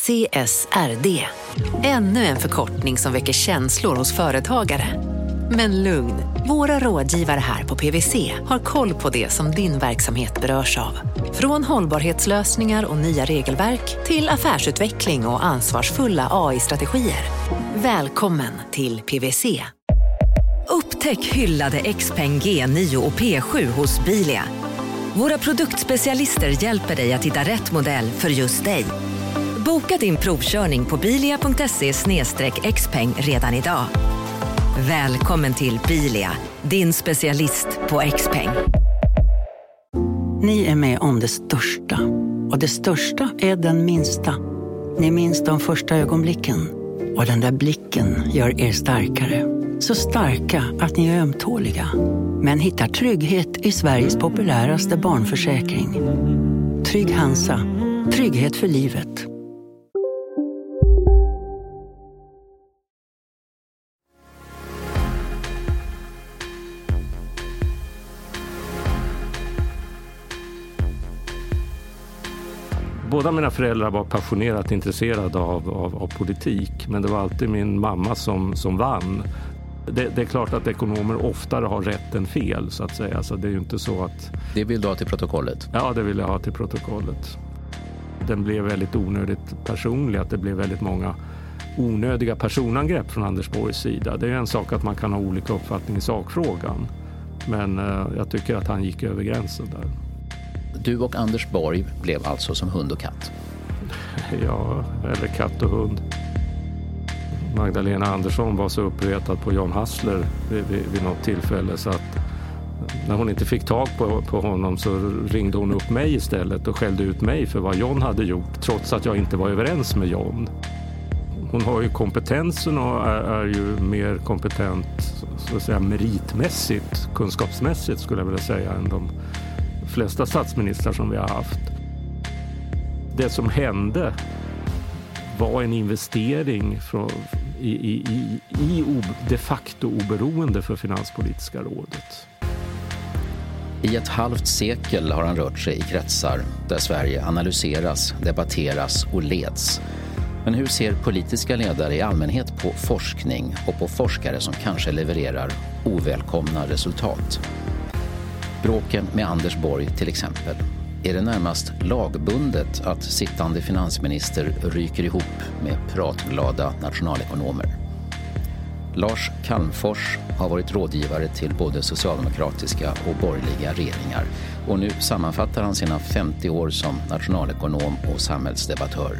CSRD. Ännu en förkortning som väcker känslor hos företagare. Men lugn, våra rådgivare här på PwC har koll på det som din verksamhet berörs av. Från hållbarhetslösningar och nya regelverk till affärsutveckling och ansvarsfulla AI-strategier. Välkommen till PwC. Upptäck hyllade XPeng G9 och P7 hos Bilia. Våra produktspecialister hjälper dig att hitta rätt modell för just dig. Boka din provkörning på bilia.se/xpeng redan idag. Välkommen till Bilia, din specialist på XPeng. Ni är med om det största. Och det största är den minsta. Ni minns de första ögonblicken. Och den där blicken gör er starkare. Så starka att ni är ömtåliga. Men hittar trygghet i Sveriges populäraste barnförsäkring. Trygg Hansa. Trygghet för livet. Båda mina föräldrar var passionerat intresserade av politik, men det var alltid min mamma som vann. Det är klart att ekonomer oftare har rätt än fel, så att säga. Så det är ju inte så att... Det vill du ha till protokollet? Ja, det vill jag ha till protokollet. Den blev väldigt onödigt personlig, att det blev väldigt många onödiga personangrepp från Anders Borgs sida. Det är ju en sak att man kan ha olika uppfattning i sakfrågan, men jag tycker att han gick över gränsen där. Du och Anders Borg blev alltså som hund och katt? Ja, eller katt och hund. Magdalena Andersson var så uppretad på John Hassler vid något tillfälle så att när hon inte fick tag på honom så ringde hon upp mig istället och skällde ut mig för vad John hade gjort, trots att jag inte var överens med John. Hon har ju kompetensen och är ju mer kompetent, så att säga, meritmässigt, kunskapsmässigt skulle jag vilja säga, än de flesta statsministrar som vi har haft. Det som hände var en investering i de facto oberoende för Finanspolitiska rådet. I ett halvt sekel har han rört sig i kretsar där Sverige analyseras, debatteras och leds. Men hur ser politiska ledare i allmänhet på forskning och på forskare som kanske levererar ovälkomna resultat? Bråken med Anders Borg till exempel. Är det närmast lagbundet att sittande finansminister ryker ihop med pratglada nationalekonomer? Lars Calmfors har varit rådgivare till både socialdemokratiska och borgerliga regeringar och nu sammanfattar han sina 50 år som nationalekonom och samhällsdebattör.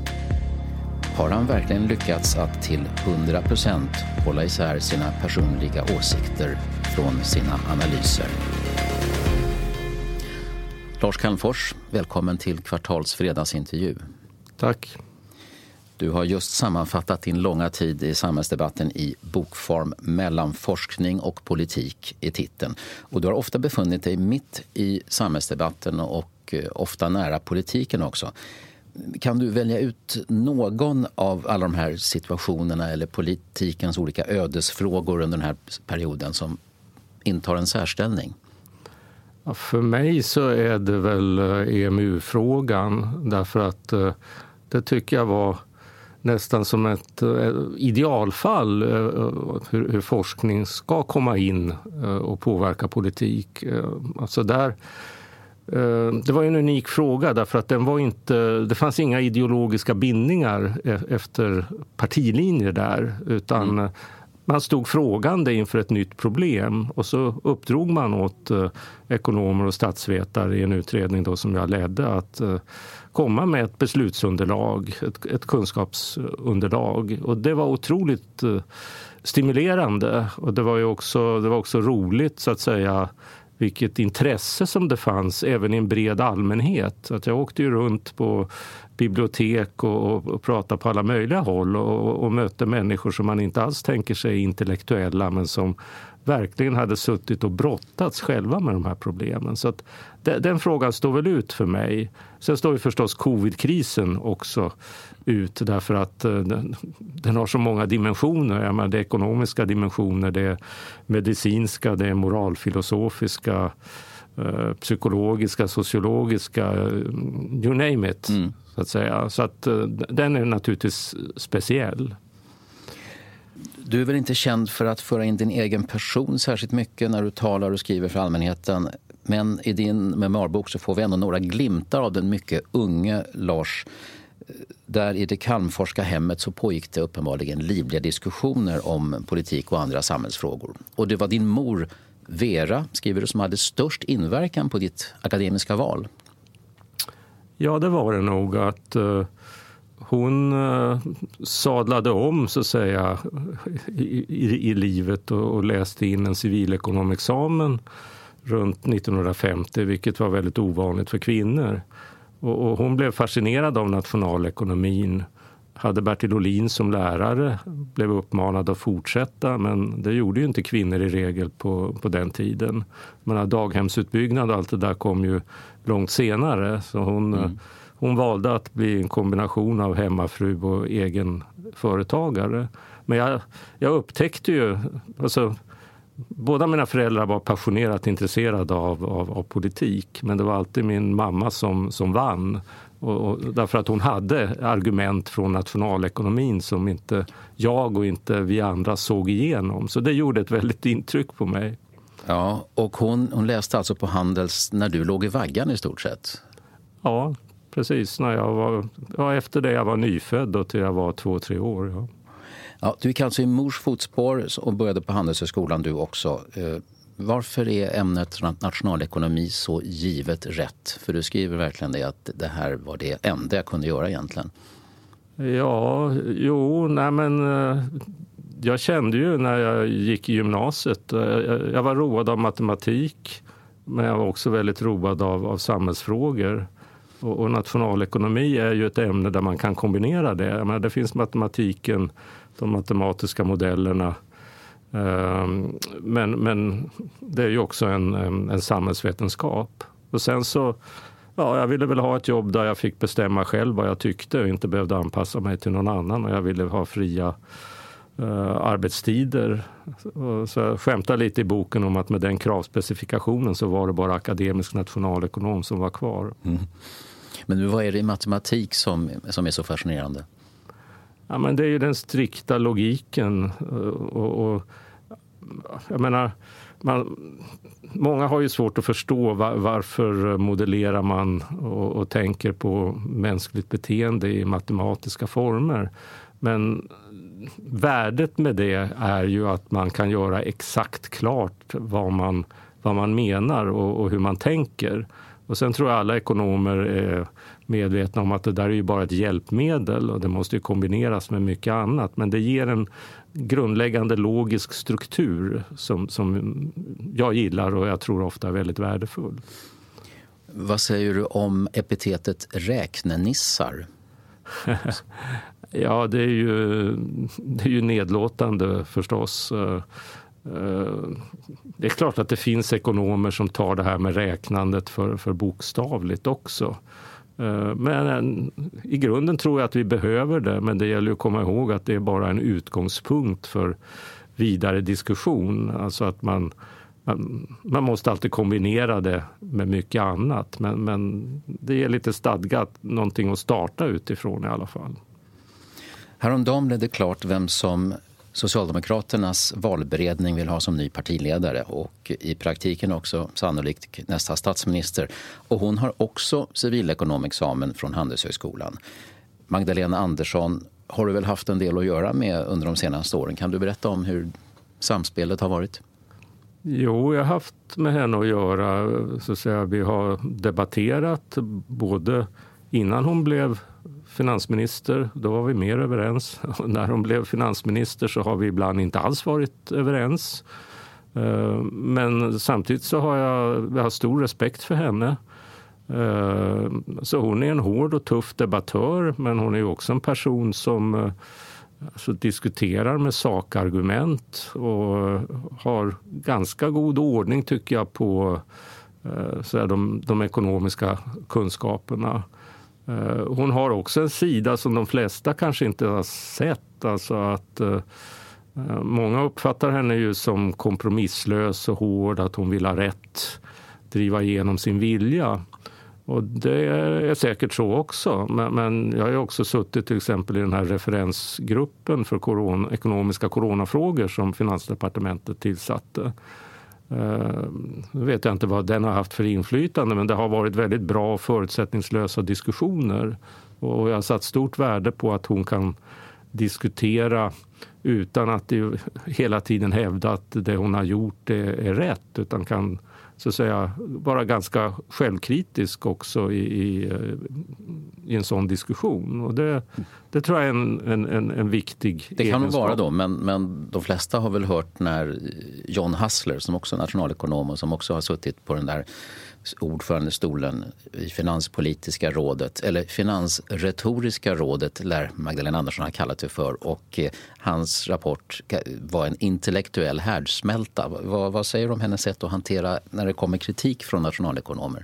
Har han verkligen lyckats att till 100% hålla isär sina personliga åsikter från sina analyser? Lars Calmfors, välkommen till Kvartals fredagsintervju. Tack. Du har just sammanfattat din långa tid i samhällsdebatten i bokform. Mellan forskning och politik i titeln. Och du har ofta befunnit dig mitt i samhällsdebatten och ofta nära politiken också. Kan du välja ut någon av alla de här situationerna eller politikens olika ödesfrågor under den här perioden som intar en särställning? Ja, för mig så är det väl EMU-frågan, därför att det tycker jag var nästan som ett idealfall hur forskning ska komma in och påverka politik. Alltså där, det var en unik fråga därför att det fanns inga ideologiska bindningar efter partilinjer där, utan man stod frågande inför ett nytt problem och så uppdrog man åt ekonomer och statsvetare i en utredning då som jag ledde att komma med ett beslutsunderlag, ett kunskapsunderlag. Och det var otroligt stimulerande och det var också roligt så att säga vilket intresse som det fanns även i en bred allmänhet. Att jag åkte ju runt på bibliotek och pratade på alla möjliga håll och mötte människor som man inte alls tänker sig intellektuella men som verkligen hade suttit och brottats själva med de här problemen. Så att den frågan står väl ut för mig. Sen står ju förstås covid-krisen också ut därför att den har så många dimensioner. Jag menar, det är ekonomiska dimensioner, det är medicinska, det är moralfilosofiska psykologiska, sociologiska, you name it, så att säga. Så att den är naturligtvis speciell. Du är väl inte känd för att föra in din egen person särskilt mycket när du talar och skriver för allmänheten. Men i din memoarbok så får vi ändå några glimtar av den mycket unge Lars. Där i det Calmforska hemmet så pågick det uppenbarligen livliga diskussioner om politik och andra samhällsfrågor. Och det var din mor Vera, skriver du, som hade störst inverkan på ditt akademiska val. Ja, det var det nog att hon sadlade om, så att säga, i livet och läste in en civilekonomexamen runt 1950, vilket var väldigt ovanligt för kvinnor. Och hon blev fascinerad av nationalekonomin. Hade Bertil Ohlin som lärare, blev uppmanad att fortsätta, men det gjorde ju inte kvinnor i regel på den tiden. Men daghemsutbyggnad och allt det där kom ju långt senare, så hon valde att bli en kombination av hemmafru och egen företagare. Men jag upptäckte ju, alltså, båda mina föräldrar var passionerat intresserade av politik, men det var alltid min mamma som vann. Och därför att hon hade argument från nationalekonomin som inte jag och inte vi andra såg igenom. Så det gjorde ett väldigt intryck på mig. Ja, och hon läste alltså på Handels när du låg i vaggan i stort sett? Ja, precis. När jag var efter det jag var nyfödd och till jag var 2-3 år. Ja. Ja, du gick alltså i mors fotspår och började på Handelshögskolan du också. Varför är ämnet nationalekonomi så givet rätt? För du skriver verkligen det att det här var det enda jag kunde göra egentligen. Ja, jag kände ju när jag gick i gymnasiet, jag var road av matematik, men jag var också väldigt road av samhällsfrågor. Och nationalekonomi är ju ett ämne där man kan kombinera det. Men det finns matematiken, de matematiska modellerna. Men det är ju också en samhällsvetenskap. Och sen så, jag ville väl ha ett jobb där jag fick bestämma själv vad jag tyckte och inte behövde anpassa mig till någon annan. Och jag ville ha fria arbetstider. Så jag skämtar lite i boken om att med den kravspecifikationen så var det bara akademisk nationalekonom som var kvar. Mm. Men vad är det i matematik som är så fascinerande? Ja, men det är ju den strikta logiken och jag menar, många har ju svårt att förstå varför modellerar man och tänker på mänskligt beteende i matematiska former. Men värdet med det är ju att man kan göra exakt klart vad man menar och hur man tänker. Och sen tror jag alla ekonomer är medvetna om att det där är ju bara ett hjälpmedel och det måste ju kombineras med mycket annat. Men det ger en grundläggande logisk struktur som jag gillar och jag tror ofta är väldigt värdefull. Vad säger du om epitetet räknenissar? Ja, det är ju nedlåtande förstås. Det är klart att det finns ekonomer som tar det här med räknandet för bokstavligt också. Men i grunden tror jag att vi behöver det, men det gäller att komma ihåg att det är bara en utgångspunkt för vidare diskussion. Alltså att man måste alltid kombinera det med mycket annat, men det är lite stadgat någonting att starta utifrån i alla fall. Häromdagen blev det klart vem som Socialdemokraternas valberedning vill ha som ny partiledare och i praktiken också sannolikt nästa statsminister. Och hon har också civilekonomexamen från Handelshögskolan. Magdalena Andersson har du väl haft en del att göra med under de senaste åren. Kan du berätta om hur samspelet har varit? Jo, jag har haft med henne att göra. Så att säga, vi har debatterat både innan hon blev finansminister, då var vi mer överens. Och när hon blev finansminister så har vi ibland inte alls varit överens. Men samtidigt så har jag stor respekt för henne. Så hon är en hård och tuff debattör, men hon är också en person som diskuterar med sakargument och har ganska god ordning tycker jag på de ekonomiska kunskaperna. Hon har också en sida som de flesta kanske inte har sett. Alltså att många uppfattar henne ju som kompromisslös och hård, att hon vill ha rätt. driva igenom sin vilja. Och det är säkert så också. Men jag har ju också suttit till exempel i den här referensgruppen för ekonomiska coronafrågor som Finansdepartementet tillsatte. Nu vet jag inte vad den har haft för inflytande, men det har varit väldigt bra och förutsättningslösa diskussioner. Och jag har satt stort värde på att hon kan diskutera utan att hela tiden hävda att det hon har gjort är rätt, utan kan så att säga vara ganska självkritisk också i en sån diskussion. Och det tror jag är en viktig egenskap. Det kan det vara då, men de flesta har väl hört när John Hassler, som också är nationalekonom och som också har suttit på den där ordförandestolen i Finanspolitiska rådet, eller Finansretoriska rådet lär Magdalena Andersson ha kallat det för, och hans rapport var en intellektuell härdsmälta. Vad säger du om hennes sätt att hantera när det kommer kritik från nationalekonomer?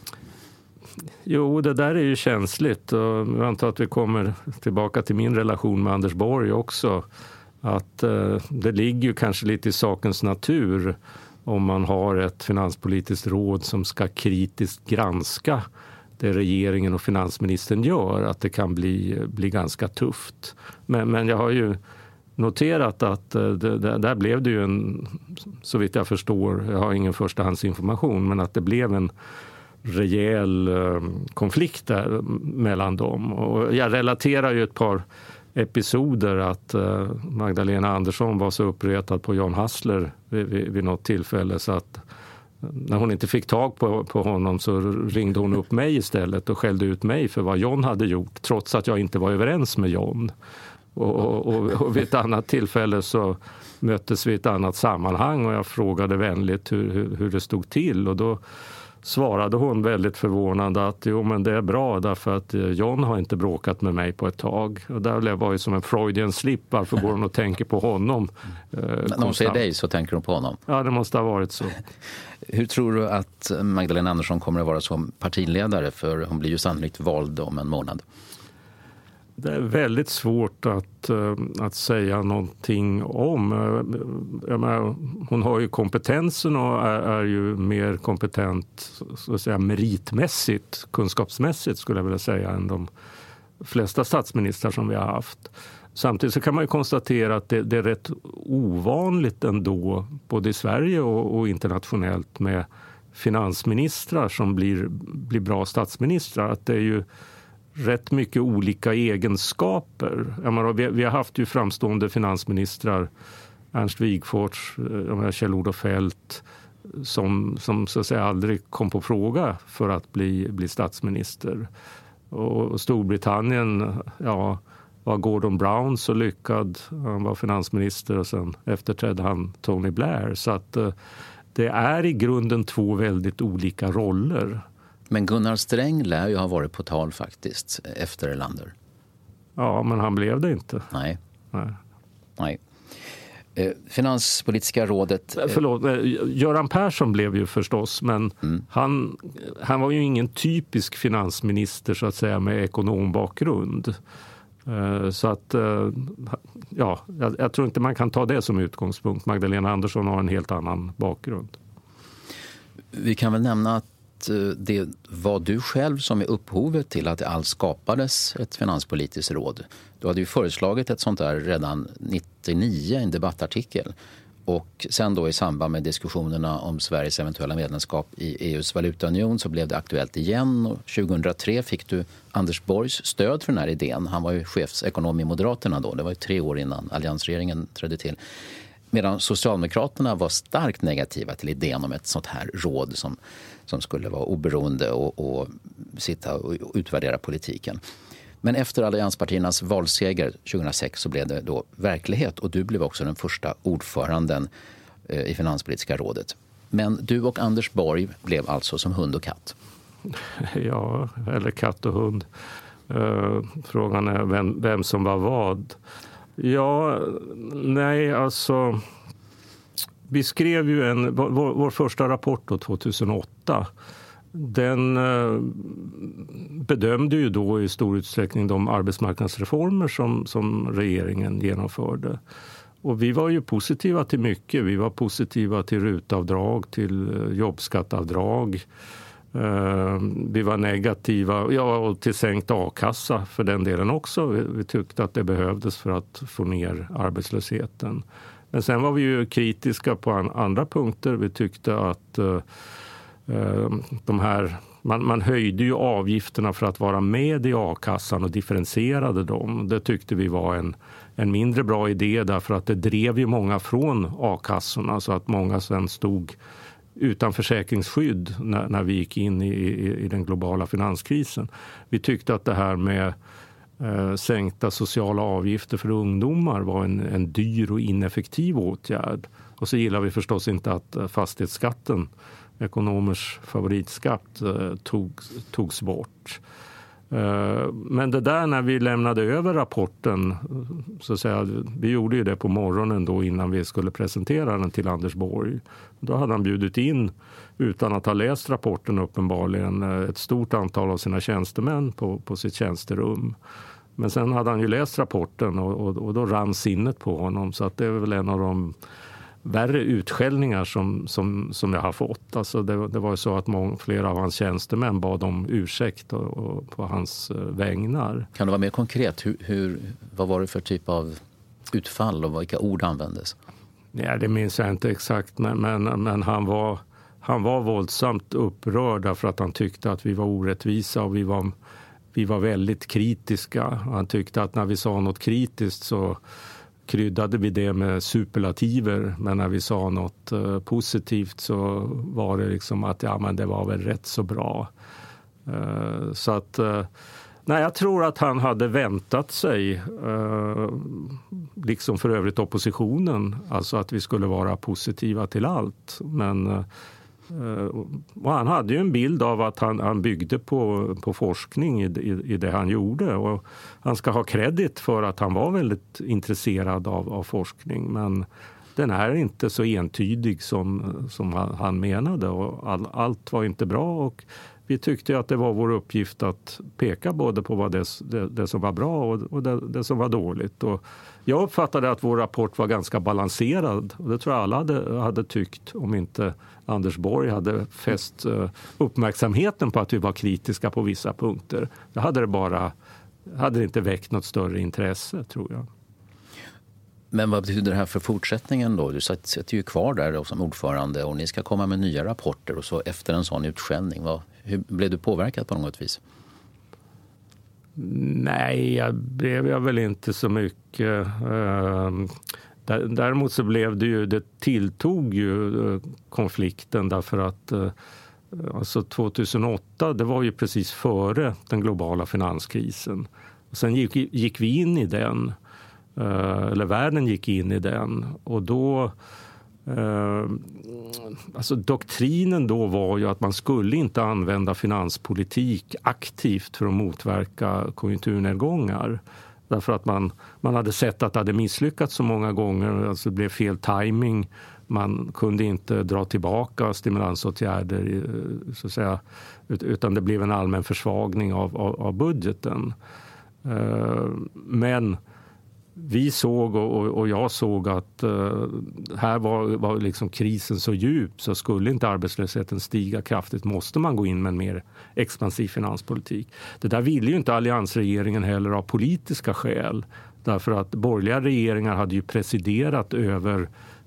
Jo, det där är ju känsligt, och jag antar att vi kommer tillbaka till min relation med Anders Borg också, att det ligger ju kanske lite i sakens natur om man har ett finanspolitiskt råd som ska kritiskt granska det regeringen och finansministern gör, att det kan bli ganska tufft. Men jag har ju noterat att där blev det ju så vitt jag förstår, jag har ingen förstahandsinformation, men att det blev en rejäl konflikt där mellan dem. Och jag relaterar ju ett par episoder att Magdalena Andersson var så uppretad på John Hassler vid något tillfälle, så att när hon inte fick tag på honom så ringde hon upp mig istället och skällde ut mig för vad John hade gjort, trots att jag inte var överens med John. Och vid ett annat tillfälle så möttes vi i ett annat sammanhang och jag frågade vänligt hur det stod till, och då svarade hon väldigt förvånande att jo, men det är bra därför att John har inte bråkat med mig på ett tag. Och där var ju som en Freudian slip, varför går hon och tänker på honom? När hon säger dig så tänker hon på honom? Ja, det måste ha varit så. Hur tror du att Magdalena Andersson kommer att vara som partiledare? För hon blir ju sannolikt vald om en månad. Det är väldigt svårt att säga någonting om. Jag menar, hon har ju kompetensen och är ju mer kompetent så att säga, meritmässigt, kunskapsmässigt skulle jag vilja säga, än de flesta statsministrar som vi har haft. Samtidigt så kan man ju konstatera att det är rätt ovanligt ändå, både i Sverige och internationellt, med finansministrar som blir bra statsministrar. Att det är ju rätt mycket olika egenskaper. Vi har haft ju framstående finansministrar, Ernst Wigforss, Kjell-Olof Feldt, som så att säga aldrig kom på fråga för att bli statsminister. Och Storbritannien, ja, var Gordon Brown så lyckad. Han var finansminister och sen efterträdde han Tony Blair. Så att det är i grunden två väldigt olika roller. Men Gunnar Sträng lär ju ha varit på tal faktiskt efter Erlander. Ja, men han blev det inte. Nej. Finanspolitiska rådet... Förlåt, Göran Persson blev ju förstås, men han var ju ingen typisk finansminister så att säga med ekonombakgrund. Så att, ja, jag tror inte man kan ta det som utgångspunkt. Magdalena Andersson har en helt annan bakgrund. Vi kan väl nämna att det var du själv som är upphovet till att det alls skapades ett finanspolitiskt råd. Du hade ju föreslagit ett sånt där redan 1999 i en debattartikel. Och sen då i samband med diskussionerna om Sveriges eventuella medlemskap i EUs valutaunion så blev det aktuellt igen. Och 2003 fick du Anders Borgs stöd för den här idén. Han var ju chefsekonom i Moderaterna då. Det var ju 3 år innan alliansregeringen trädde till. Medan Socialdemokraterna var starkt negativa till idén om ett sånt här råd som skulle vara oberoende och sitta och utvärdera politiken. Men efter allianspartiernas valseger 2006 så blev det då verklighet och du blev också den första ordföranden i Finanspolitiska rådet. Men du och Anders Borg blev alltså som hund och katt. Ja, eller katt och hund. Frågan är vem som var vad. Ja, nej, alltså vi skrev ju vår första rapport då, 2008. Den bedömde ju då i stor utsträckning de arbetsmarknadsreformer som regeringen genomförde. Och vi var ju positiva till mycket. Vi var positiva till rutavdrag, till jobbskattavdrag. Vi var negativa och till sänkt a-kassa för den delen också. Vi tyckte att det behövdes för att få ner arbetslösheten. Men sen var vi ju kritiska på andra punkter. Vi tyckte att man höjde ju avgifterna för att vara med i a-kassan och differentierade dem. Det tyckte vi var en mindre bra idé, därför att det drev ju många från a-kassorna, så att många sen stod utan försäkringsskydd när vi gick in i den globala finanskrisen. Vi tyckte att det här med sänkta sociala avgifter för ungdomar var en dyr och ineffektiv åtgärd. Och så gillar vi förstås inte att fastighetsskatten, ekonomers favoritskatt, togs bort. Men det där, när vi lämnade över rapporten, så att säga, vi gjorde ju det på morgonen då innan vi skulle presentera den till Anders Borg. Då hade han bjudit in, utan att ha läst rapporten uppenbarligen, ett stort antal av sina tjänstemän på sitt tjänsterum. Men sen hade han ju läst rapporten och då rann sinnet på honom, så att det är väl en av de värre utskällningar som jag har fått. Alltså det var ju så att flera av hans tjänstemän bad om ursäkt och på hans vägnar. Kan du vara mer konkret? Vad var det för typ av utfall och vilka ord användes? Ja, det minns jag inte exakt, men han var våldsamt upprörd därför att han tyckte att vi var orättvisa och vi var väldigt kritiska. Han tyckte att när vi sa något kritiskt så kryddade vi det med superlativer, men när vi sa något positivt så var det liksom att men det var väl rätt så bra. Så att jag tror att han hade väntat sig, liksom för övrigt oppositionen, alltså att vi skulle vara positiva till allt. Men och han hade ju en bild av att han byggde på forskning i det han gjorde, och han ska ha kredit för att han var väldigt intresserad av forskning, men den är inte så entydig som han menade, och allt var inte bra, och vi tyckte att det var vår uppgift att peka både på vad det som var bra och det som var dåligt. Och jag uppfattade att vår rapport var ganska balanserad, och det tror jag alla hade tyckt, om inte Anders Borg hade fäst uppmärksamheten på att vi var kritiska på vissa punkter. Då hade det inte väckt något större intresse, tror jag. Men vad betyder det här för fortsättningen då? Du sitter ju kvar där då som ordförande, och ni ska komma med nya rapporter, och så efter en sån utskällning, hur blev du påverkad på något vis? Nej, jag blev väl inte så mycket. Däremot så blev det tilltog ju konflikten, därför att alltså 2008, det var ju precis före den globala finanskrisen. Och sen gick vi in i den, eller världen gick in i den, och då alltså doktrinen då var ju att man skulle inte använda finanspolitik aktivt för att motverka konjunkturnedgångar. Därför att man hade sett att det hade misslyckats så många gånger, alltså det blev fel timing. Man kunde inte dra tillbaka stimulansåtgärder, så att säga, utan det blev en allmän försvagning av budgeten. Men vi såg, och jag såg, att här var liksom krisen så djup, så skulle inte arbetslösheten stiga kraftigt måste man gå in med en mer expansiv finanspolitik. Det där ville ju inte alliansregeringen heller av politiska skäl, därför att borgerliga regeringar hade ju presiderat över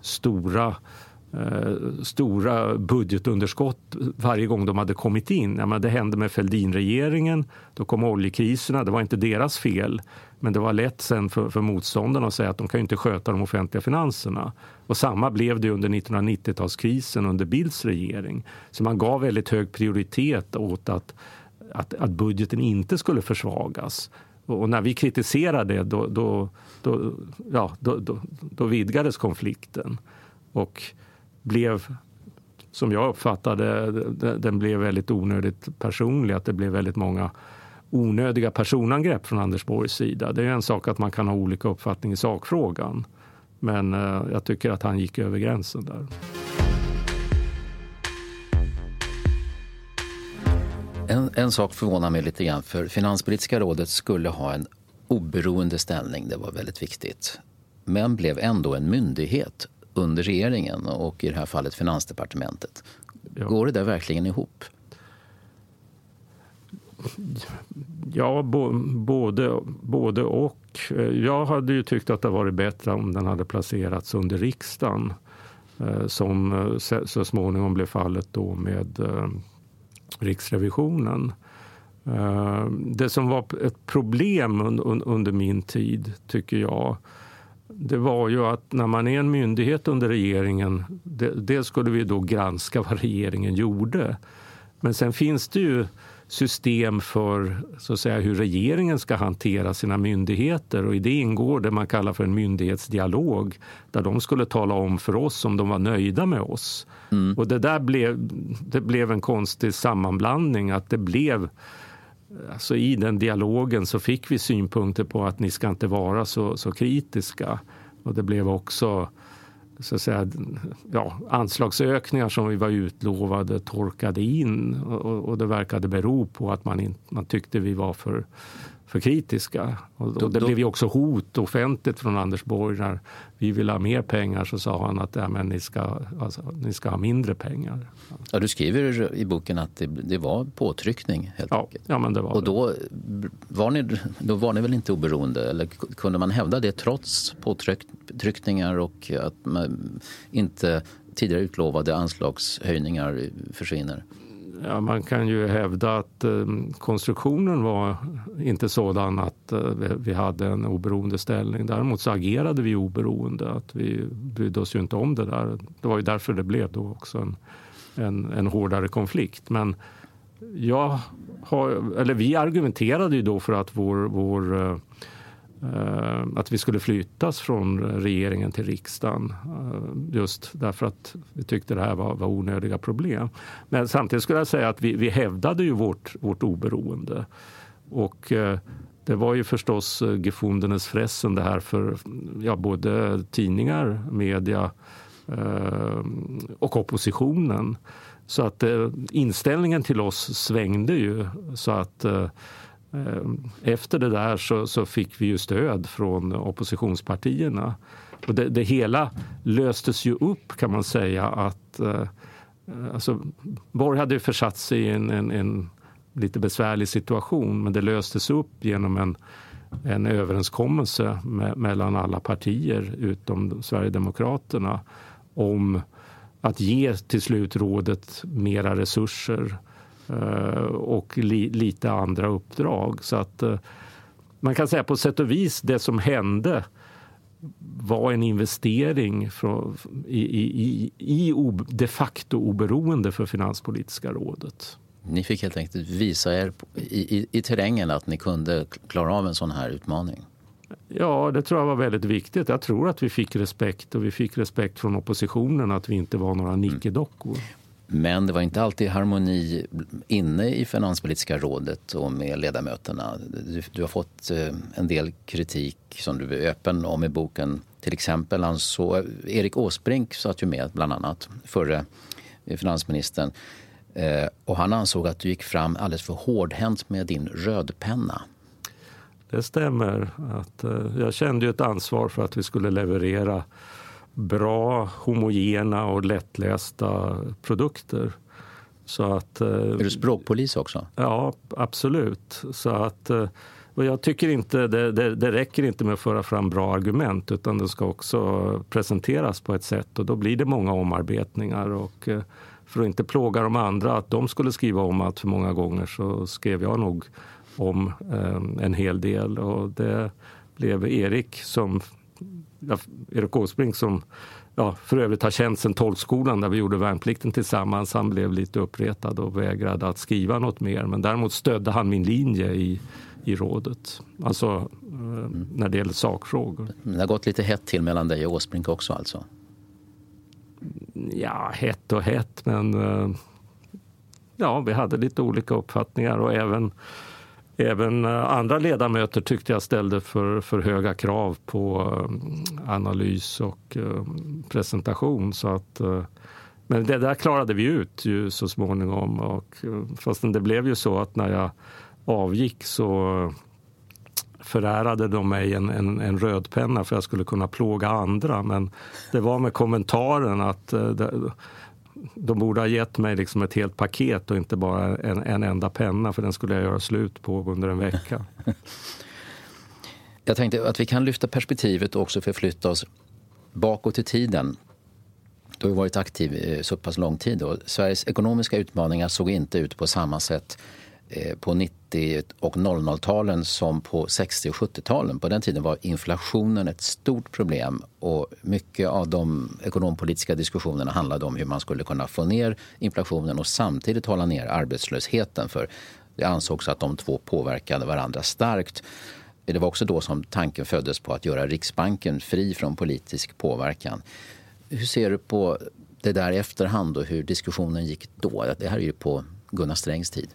stora budgetunderskott varje gång de hade kommit in. Ja, men det hände med Fälldinregeringen, då kom oljekriserna, det var inte deras fel, men det var lätt sen för motståndarna att säga att de kan ju inte sköta de offentliga finanserna. Och samma blev det under 1990-talskrisen under Bildts regering. Så man gav väldigt hög prioritet åt att budgeten inte skulle försvagas. Och när vi kritiserade det, då vidgades konflikten. Och blev, som jag uppfattade, den blev väldigt onödigt personlig. Att det blev väldigt många onödiga personangrepp från Anders Borgs sida. Det är en sak att man kan ha olika uppfattning i sakfrågan. Men jag tycker att han gick över gränsen där. En sak förvånar mig lite grann, för Finanspolitiska rådet skulle ha en oberoende ställning. Det var väldigt viktigt. men blev ändå en myndighet under regeringen och i det här fallet Finansdepartementet. Ja. Går det där verkligen ihop? Ja, både och. Jag hade ju tyckt att det varit bättre om den hade placerats under riksdagen, som så småningom blev fallet då med Riksrevisionen. Det som var ett problem under min tid, tycker jag, det var ju att när man är en myndighet under regeringen, det skulle vi då granska vad regeringen gjorde. Men sen finns det ju system för, så att säga, hur regeringen ska hantera sina myndigheter, och i det ingår det man kallar för en myndighetsdialog, där de skulle tala om för oss om de var nöjda med oss. Och det blev en konstig sammanblandning, att det blev, alltså i den dialogen så fick vi synpunkter på att ni ska inte vara så kritiska, och det blev också, så att säga, anslagsökningar som vi var utlovade torkade in, och det verkade bero på att man tyckte vi var för kritiska. Och det blev ju också hot offentligt från Anders Borg. När vi ville ha mer pengar så sa han att men ni ska ha mindre pengar. Ja, du skriver i boken att det var påtryckning helt enkelt. Ja, men det var och det. Då var ni väl inte oberoende? Eller kunde man hävda det trots påtryckningar och att man inte tidigare utlovade anslagshöjningar försvinner? Ja, man kan ju hävda att konstruktionen var inte sådan att vi hade en oberoende ställning. Däremot så agerade vi oberoende, att vi brydde oss ju inte om det där. Det var ju därför det blev då också en hårdare konflikt. Men vi argumenterade ju då för att att vi skulle flyttas från regeringen till riksdagen, just därför att vi tyckte det här var onödiga problem. Men samtidigt skulle jag säga att vi hävdade ju vårt oberoende, och det var ju förstås gefundenes Fressen det här för både tidningar, media och oppositionen. Så att inställningen till oss svängde ju, så att efter det där så fick vi ju stöd från oppositionspartierna. Och det hela löstes ju upp, kan man säga, att Borg hade ju försatt sig i en lite besvärlig situation, men det löstes upp genom en överenskommelse mellan alla partier utom Sverigedemokraterna om att ge till slut rådet mera resurser och lite andra uppdrag. Så att man kan säga på sätt och vis det som hände var en investering i de facto oberoende för Finanspolitiska rådet. Ni fick helt enkelt visa er i terrängen att ni kunde klara av en sån här utmaning. Ja, det tror jag var väldigt viktigt. Jag tror att vi fick respekt, och vi fick respekt från oppositionen att vi inte var några nickedockor. Men det var inte alltid harmoni inne i Finanspolitiska rådet och med ledamöterna. Du har fått en del kritik som du är öppen om i boken. Till exempel Erik Åsbrink satt ju med bland annat, förre finansministern. Och han ansåg att du gick fram alldeles för hårdhänt med din rödpenna. Det stämmer. Jag kände ju ett ansvar för att vi skulle leverera bra, homogena och lättlästa produkter. Så att, är du språkpolis också? Ja, absolut. Så att, och jag tycker inte det räcker inte med att föra fram bra argument, utan det ska också presenteras på ett sätt, och då blir det många omarbetningar. Och för att inte plåga de andra att de skulle skriva om allt för många gånger, så skrev jag nog om en hel del, och det blev Erik Åsbrink som för övrigt har känt sedan tolkskolan där vi gjorde värnplikten tillsammans. Han blev lite uppretad och vägrade att skriva något mer, men däremot stödde han min linje i rådet, alltså när det gäller sakfrågor. Men det har gått lite hett till mellan dig och Åsbrink också alltså? Ja, hett och hett, men vi hade lite olika uppfattningar, och även andra ledamöter tyckte jag ställde för höga krav på analys och presentation. Så att, men det där klarade vi ut ju så småningom. Och fastän det blev ju så att när jag avgick så förärade de mig en rödpenna för att jag skulle kunna plåga andra. Men det var med kommentaren att de borde ha gett mig liksom ett helt paket och inte bara en enda penna, för den skulle jag göra slut på under en vecka. Jag tänkte att vi kan lyfta perspektivet och också förflytta oss bakåt i tiden. Du har varit aktiv så pass lång tid och Sveriges ekonomiska utmaningar såg inte ut på samma sätt på 90- och 00-talen som på 60- och 70-talen. På den tiden var inflationen ett stort problem och mycket av de ekonompolitiska diskussionerna handlade om hur man skulle kunna få ner inflationen och samtidigt hålla ner arbetslösheten, för det ansågs att de två påverkade varandra starkt. Det var också då som tanken föddes på att göra Riksbanken fri från politisk påverkan. Hur ser du på det där i efterhand och hur diskussionen gick då? Det här är ju på Gunnar Strängs tid.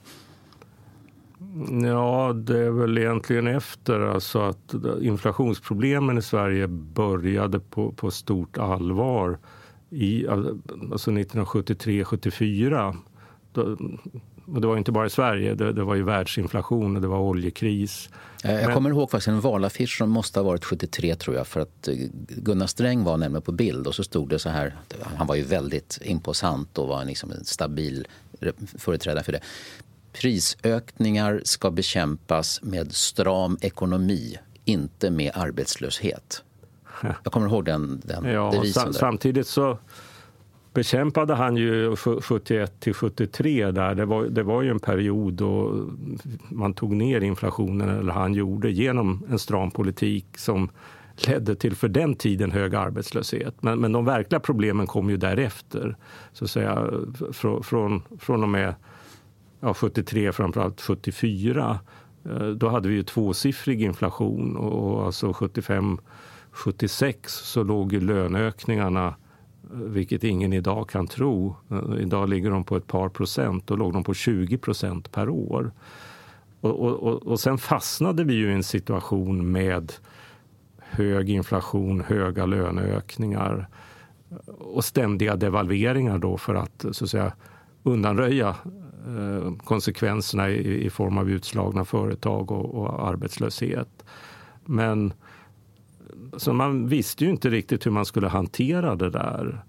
Ja, det är väl egentligen efter alltså att inflationsproblemen i Sverige började på stort allvar alltså 1973-74. Och det var inte bara i Sverige, det var ju världsinflation och det var oljekris. Jag kommer ihåg faktiskt en valaffisch som måste ha varit 73 tror jag, för att Gunnar Sträng var nämligen på bild och så stod det så här, han var ju väldigt imposant och var liksom en stabil företrädare för det. Prisökningar ska bekämpas med stram ekonomi, inte med arbetslöshet. Jag kommer ihåg den devisen. Samtidigt så bekämpade han ju 71-73 där. Det var ju en period då man tog ner inflationen, eller han gjorde, genom en stram politik som ledde till för den tiden hög arbetslöshet. Men de verkliga problemen kom ju därefter. Så att säga från och med 73, framförallt 74. Då hade vi ju tvåsiffrig inflation och alltså 75-76 så låg ju löneökningarna, vilket ingen idag kan tro. Idag ligger de på ett par procent, då låg de på 20% per år. Och sen fastnade vi ju i en situation med hög inflation, höga löneökningar och ständiga devalveringar då för att så att säga undanröja konsekvenserna i form av utslagna företag och arbetslöshet. Men så man visste ju inte riktigt hur man skulle hantera det där.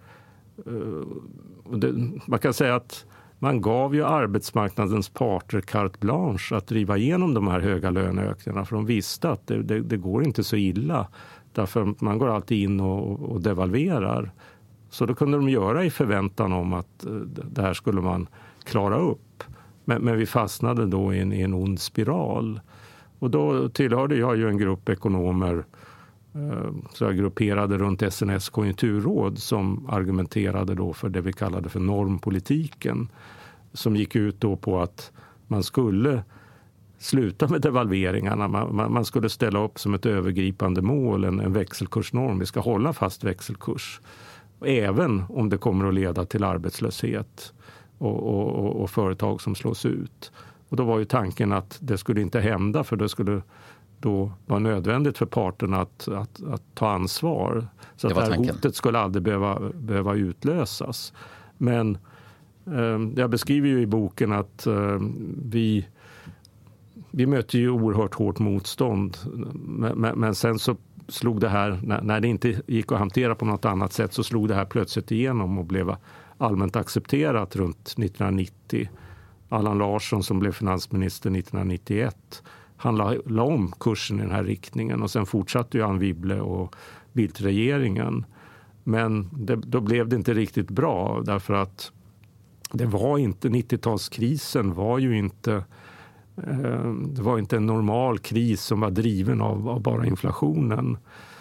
Man kan säga att man gav ju arbetsmarknadens parter carte blanche att driva igenom de här höga löneökningarna, för de visste att det går inte så illa. Därför man går alltid in och devalverar. Så då kunde de göra i förväntan om att det här skulle man klara upp. Men vi fastnade då i en ond spiral. Och då tillhörde jag ju en grupp ekonomer så jag grupperade runt SNS konjunkturråd som argumenterade då för det vi kallade för normpolitiken, som gick ut då på att man skulle sluta med devalveringarna. Man skulle ställa upp som ett övergripande mål en växelkursnorm. Vi ska hålla fast växelkurs. Även om det kommer att leda till arbetslöshet och företag som slås ut. Och då var ju tanken att det skulle inte hända, för det skulle då vara nödvändigt för parterna att ta ansvar. Så att det här hotet skulle aldrig behöva utlösas. Men jag beskriver ju i boken att vi möter ju oerhört hårt motstånd. Men sen så slog det här, när det inte gick att hantera på något annat sätt, så slog det här plötsligt igenom och blev allmänt accepterat runt 1990. Allan Larsson som blev finansminister 1991, han la om kursen i den här riktningen, och sen fortsatte ju Anne Wibble och Bildt-regeringen. Men då blev det inte riktigt bra, därför att det var inte 90-talskrisen var ju inte det var inte en normal kris som var driven av bara inflationen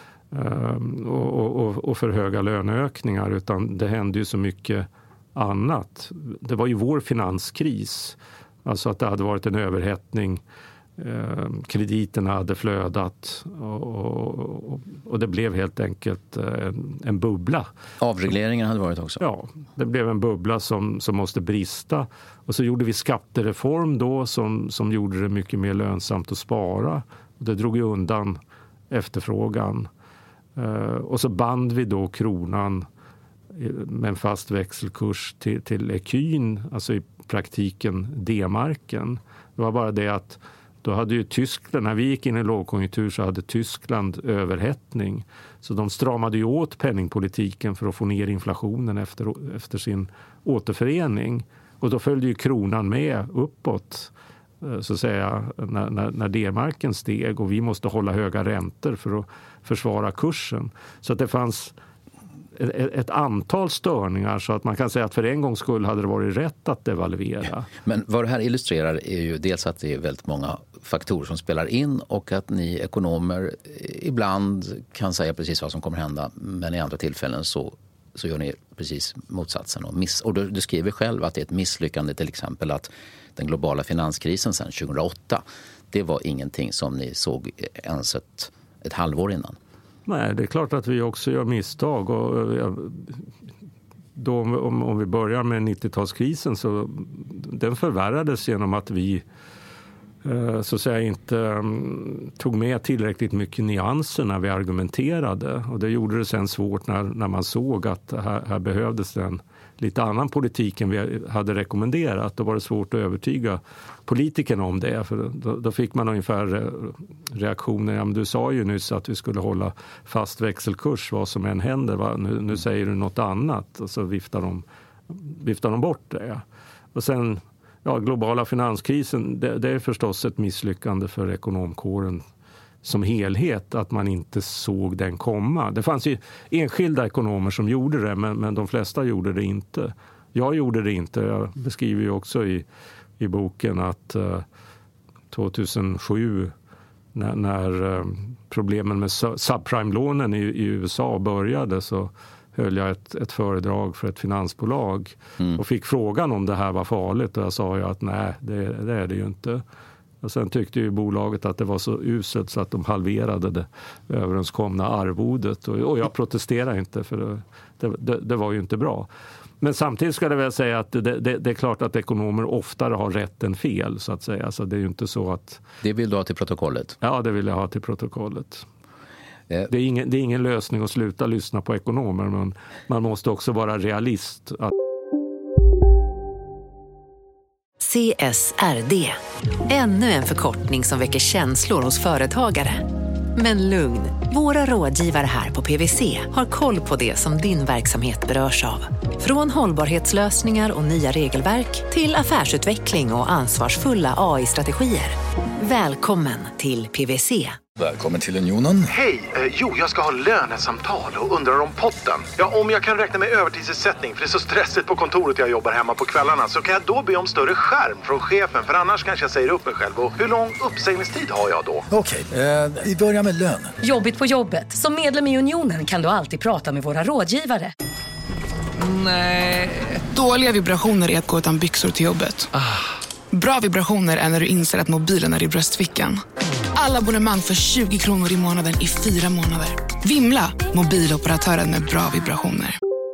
och för höga löneökningar, utan det hände ju så mycket annat. Det var ju vår finanskris, alltså att det hade varit en överhettning, krediterna hade flödat och det blev helt enkelt en bubbla. Avregleringen hade varit också. Ja, det blev en bubbla som måste brista. Och så gjorde vi skattereform då som gjorde det mycket mer lönsamt att spara. Det drog ju undan efterfrågan. Och så band vi då kronan med en fast växelkurs till ecun, alltså i praktiken D-marken. Det var bara det att Då hade ju Tyskland, när vi gick in i lågkonjunktur så hade Tyskland överhettning. Så de stramade ju åt penningpolitiken för att få ner inflationen efter sin återförening. Och då följde ju kronan med uppåt, så att säga, när D-marken steg, och vi måste hålla höga räntor för att försvara kursen. Så att det fanns ett antal störningar, så att man kan säga att för en gångs skull hade det varit rätt att devalvera. Men vad det här illustrerar är ju dels att det är väldigt många faktorer som spelar in, och att ni ekonomer ibland kan säga precis vad som kommer hända, men i andra tillfällen så gör ni precis motsatsen. Och du skriver själv att det är ett misslyckande, till exempel att den globala finanskrisen sedan 2008, det var ingenting som ni såg ens ett halvår innan. Nej, det är klart att vi också gör misstag. Och då, om vi börjar med 90-talskrisen, så den förvärrades genom att vi så att säga inte tog med tillräckligt mycket nyanser när vi argumenterade. Och det gjorde det sen svårt när man såg att här behövdes en lite annan politik än vi hade rekommenderat. Då var det svårt att övertyga politikerna om det. För då fick man ungefär reaktioner. Ja, men du sa ju nyss att vi skulle hålla fast växelkurs vad som än händer. Va? Nu säger du något annat. Och så viftar de bort det. Ja. Och sen globala finanskrisen, det är förstås ett misslyckande för ekonomkåren som helhet, att man inte såg den komma. Det fanns ju enskilda ekonomer som gjorde det, men de flesta gjorde det inte. Jag gjorde det inte. Jag beskriver ju också i boken att 2007 när problemen med subprime-lånen i USA började, så höll jag ett föredrag för ett finansbolag och fick frågan om det här var farligt, och jag sa ju att nej, det är det ju inte. Och sen tyckte ju bolaget att det var så uselt så att de halverade det överenskomna arvodet, och jag protesterade inte, för det var ju inte bra. Men samtidigt ska det väl säga att det är klart att ekonomer oftare har rätt än fel, så att säga. Så det är ju inte så att... Det vill du ha till protokollet? Ja, det vill jag ha till protokollet. Det är ingen lösning att sluta lyssna på ekonomer, men man måste också vara realist. CSRD. Ännu en förkortning som väcker känslor hos företagare. Men lugn, våra rådgivare här på PwC har koll på det som din verksamhet berörs av. Från hållbarhetslösningar och nya regelverk till affärsutveckling och ansvarsfulla AI-strategier. Välkommen till PwC. Välkommen till Unionen. Hej, jag ska ha lönesamtal och undrar om potten. Ja, om jag kan räkna med övertidsersättning, för det är så stressigt på kontoret, jag jobbar hemma på kvällarna, så kan jag då be om större skärm från chefen, för annars kanske jag säger upp mig själv. Och hur lång uppsägningstid har jag då? Okej, vi börjar med lön. Jobbigt på jobbet. Som medlem i Unionen kan du alltid prata med våra rådgivare. Nej. Dåliga vibrationer är att gå utan byxor till jobbet. Bra vibrationer är när du inser att mobilen är i bröstfickan. Alla abonnemang för 20 kronor i månaden i 4 månader. Vimla, mobiloperatören med bra vibrationer.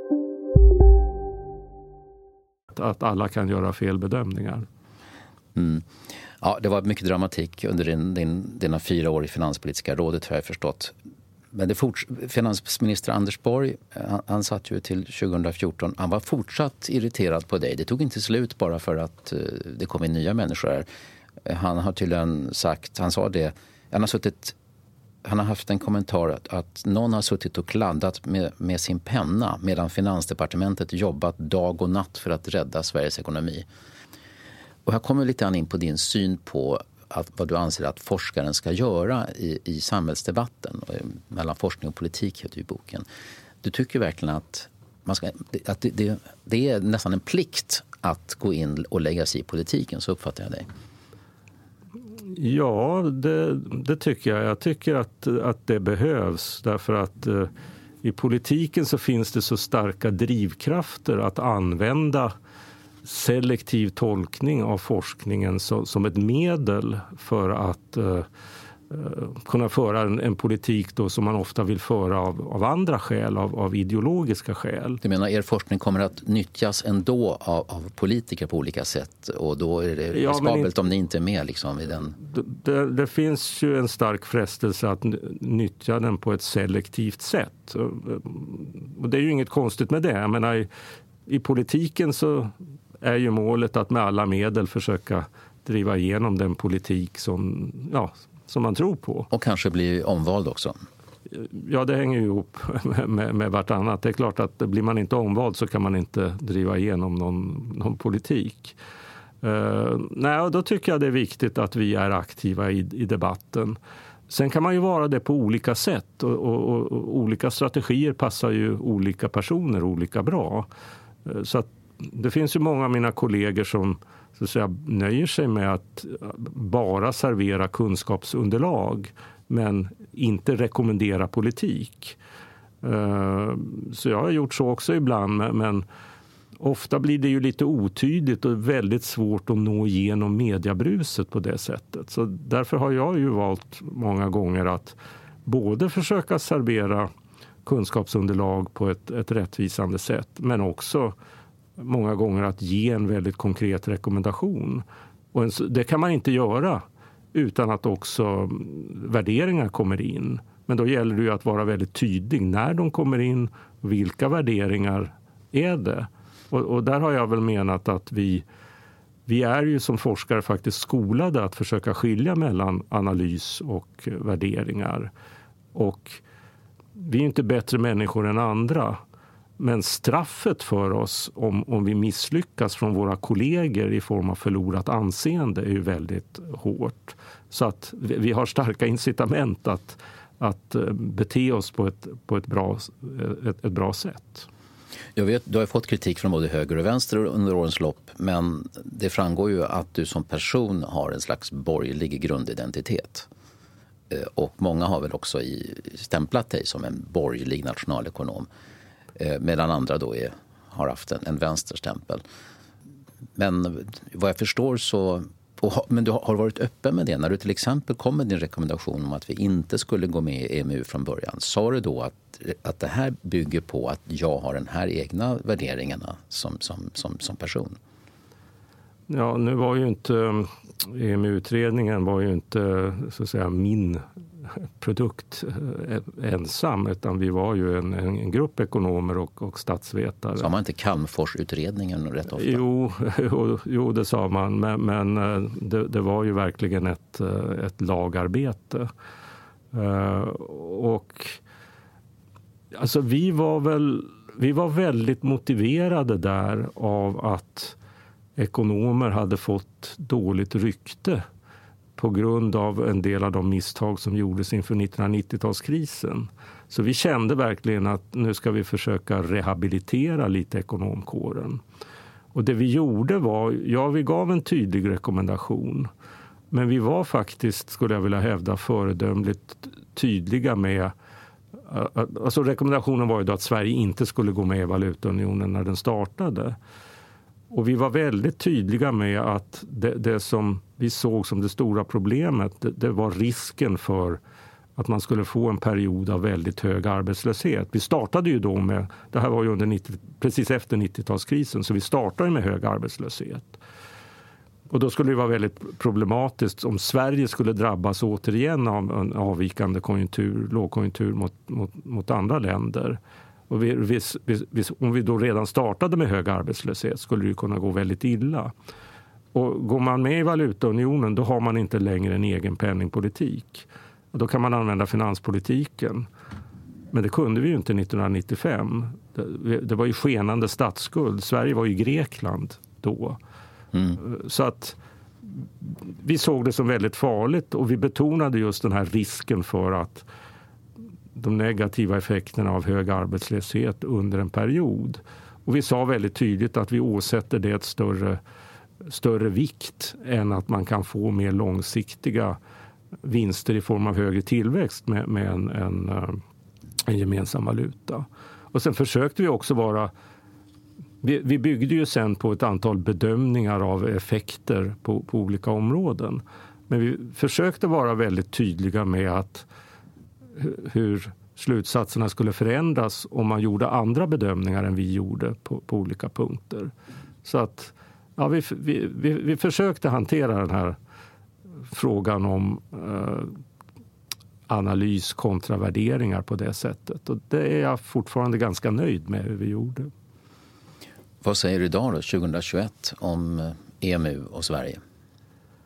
Att alla kan göra fel bedömningar. Ja, det var mycket dramatik under dina 4 år i Finanspolitiska rådet, har jag förstått. Men finansminister Anders Borg, han satt ju till 2014. Han var fortsatt irriterad på dig. Det tog inte slut bara för att det kom in nya människor här. Han har tydligen sagt, han sa det, han har haft en kommentar att någon har suttit och kladdat med sin penna medan Finansdepartementet jobbat dag och natt för att rädda Sveriges ekonomi. Och här kommer lite in på din syn på vad du anser att forskaren ska göra i samhällsdebatten. Mellan forskning och politik heter ju boken. Du tycker verkligen att det är nästan en plikt att gå in och lägga sig i politiken, så uppfattar jag dig. Ja, det tycker jag. Jag tycker att det behövs, därför att i politiken så finns det så starka drivkrafter att använda selektiv tolkning av forskningen som ett medel för att kunna föra en politik då som man ofta vill föra av andra skäl, av ideologiska skäl. Du menar er forskning kommer att nyttjas ändå av politiker på olika sätt, och då är det riskabelt om ni inte är med liksom i den? Det finns ju en stark frestelse att nyttja den på ett selektivt sätt. Och det är ju inget konstigt med det. Jag menar, i politiken så är ju målet att med alla medel försöka driva igenom den politik som man tror på. Och kanske bli omvald också. Ja, det hänger ju ihop med vartannat. Det är klart att blir man inte omvald så kan man inte driva igenom någon politik. Då tycker jag det är viktigt att vi är aktiva i debatten. Sen kan man ju vara det på olika sätt och olika strategier passar ju olika personer olika bra. Så att det finns ju många av mina kollegor som så att säga, nöjer sig med att bara servera kunskapsunderlag men inte rekommendera politik. Så jag har gjort så också ibland, men ofta blir det ju lite otydligt och väldigt svårt att nå igenom mediebruset på det sättet. Så därför har jag ju valt många gånger att både försöka servera kunskapsunderlag på ett rättvisande sätt, men också många gånger att ge en väldigt konkret rekommendation. Och det kan man inte göra utan att också värderingar kommer in. Men då gäller det ju att vara väldigt tydlig när de kommer in, vilka värderingar är det. Och där har jag väl menat att vi är ju som forskare faktiskt skolade att försöka skilja mellan analys och värderingar. Och vi är inte bättre människor än andra. Men straffet för oss om vi misslyckas från våra kollegor i form av förlorat anseende är ju väldigt hårt. Så att vi har starka incitament att bete oss på ett bra sätt. Jag vet, du har fått kritik från både höger och vänster under årens lopp, men det framgår ju att du som person har en slags borgerlig grundidentitet. Och många har väl också stämplat dig som en borgerlig nationalekonom, medan andra då har haft en vänsterstämpel. Men vad jag förstår men du har varit öppen med det. När du till exempel kom med din rekommendation om att vi inte skulle gå med i EMU från början, sa du då att det här bygger på att jag har den här egna värderingarna som person? Ja, nu var ju inte EMU-utredningen var ju inte så att säga min produkt ensam, utan vi var ju en grupp ekonomer och statsvetare. Sa man inte Calmfors-utredningen rätt ofta? Jo, det sa man, men det var ju verkligen ett lagarbete. Och alltså vi var väldigt motiverade där av att ekonomer hade fått dåligt rykte på grund av en del av de misstag som gjordes inför 1990-talskrisen. Så vi kände verkligen att nu ska vi försöka rehabilitera lite ekonomkåren. Och det vi gjorde var, vi gav en tydlig rekommendation. Men vi var faktiskt, skulle jag vilja hävda, föredömligt tydliga med. Alltså rekommendationen var ju då att Sverige inte skulle gå med i valutaunionen när den startade. Och vi var väldigt tydliga med att det som vi såg som det stora problemet, det var risken för att man skulle få en period av väldigt hög arbetslöshet. Vi startade ju då med, det här var ju precis efter 90-talskrisen, så vi startade med hög arbetslöshet. Och då skulle det vara väldigt problematiskt om Sverige skulle drabbas återigen av en avvikande lågkonjunktur mot andra länder. Och om vi då redan startade med hög arbetslöshet skulle det kunna gå väldigt illa. Och går man med i valutaunionen, då har man inte längre en egen penningpolitik. Och då kan man använda finanspolitiken. Men det kunde vi ju inte 1995. Det var ju skenande statsskuld. Sverige var ju Grekland då. Så att vi såg det som väldigt farligt, och vi betonade just den här risken för att de negativa effekterna av hög arbetslöshet under en period. Och vi sa väldigt tydligt att vi åsätter det ett större vikt än att man kan få mer långsiktiga vinster i form av högre tillväxt med en gemensam valuta. Och sen försökte vi också vi byggde ju sen på ett antal bedömningar av effekter på olika områden. Men vi försökte vara väldigt tydliga med att hur slutsatserna skulle förändras om man gjorde andra bedömningar än vi gjorde på olika punkter. Så att vi försökte hantera den här frågan om analys kontra värderingar på det sättet. Och det är jag fortfarande ganska nöjd med hur vi gjorde. Vad säger du idag då, 2021, om EMU och Sverige?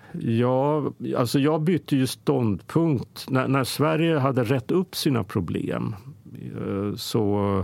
Ja, alltså jag bytte ju ståndpunkt. När Sverige hade rätt upp sina problem så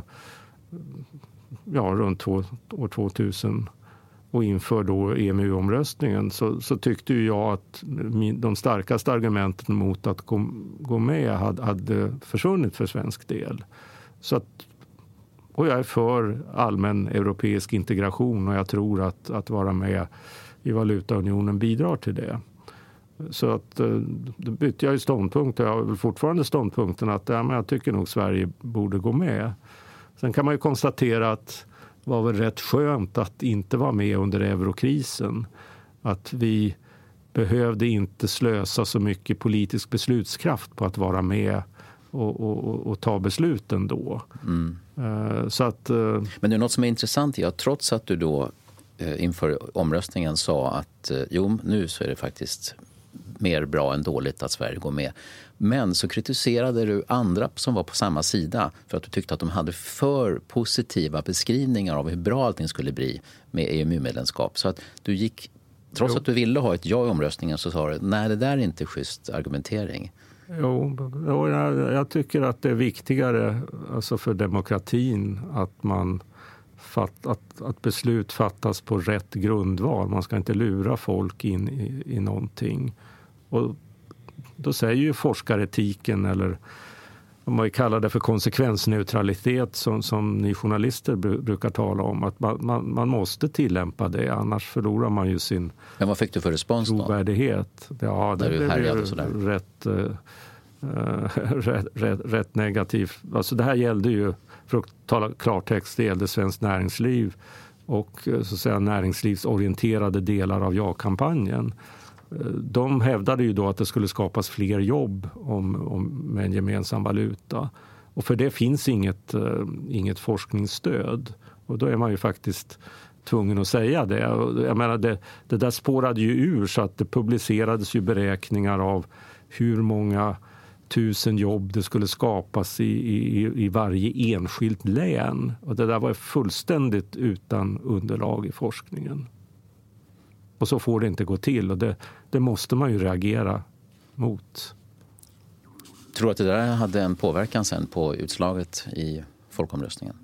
runt år 2000 och inför då EMU-omröstningen så tyckte ju jag att de starkaste argumenten mot att gå med hade försvunnit för svensk del. Och jag är för allmän europeisk integration och jag tror att vara med i valutaunionen bidrar till det. Så att då bytte jag ju ståndpunkt och jag har väl fortfarande ståndpunkten att jag tycker nog Sverige borde gå med. Sen kan man ju konstatera att det var väl rätt skönt att inte vara med under eurokrisen. Att vi behövde inte slösa så mycket politisk beslutskraft på att vara med och ta besluten då. Mm. Så att, men det är något som är intressant är att trots att du då inför omröstningen sa att nu så är det faktiskt mer bra än dåligt att Sverige går med. Men så kritiserade du andra som var på samma sida för att du tyckte att de hade för positiva beskrivningar av hur bra allting skulle bli med EMU-medlemskap. Så att du gick, trots att du ville ha ett ja i omröstningen så sa du, nej det där är inte schysst argumentering. Jo, jag tycker att det är viktigare alltså för demokratin att beslut fattas på rätt grundval. Man ska inte lura folk in i någonting. Och då säger ju forskaretiken eller om man kallar det för konsekvensneutralitet som ni journalister brukar tala om att man måste tillämpa det, annars förlorar man ju sin Men vad fick du för respons då? Trovärdighet. Ja, det blev rätt negativt. Alltså det här gällde ju, för att tala klartext, det gällde Svenskt Näringsliv och så att säga näringslivsorienterade delar av ja-kampanjen. De hävdade ju då att det skulle skapas fler jobb med en gemensam valuta. Och för det finns inget forskningsstöd. Och då är man ju faktiskt tvungen att säga det. Jag menar, det där spårade ju ur så att det publicerades ju beräkningar av hur många 1000 jobb det skulle skapas i varje enskilt län. Och det där var fullständigt utan underlag i forskningen. Och så får det inte gå till och det måste man ju reagera mot. Tror du att det där hade en påverkan sen på utslaget i folkomröstningen?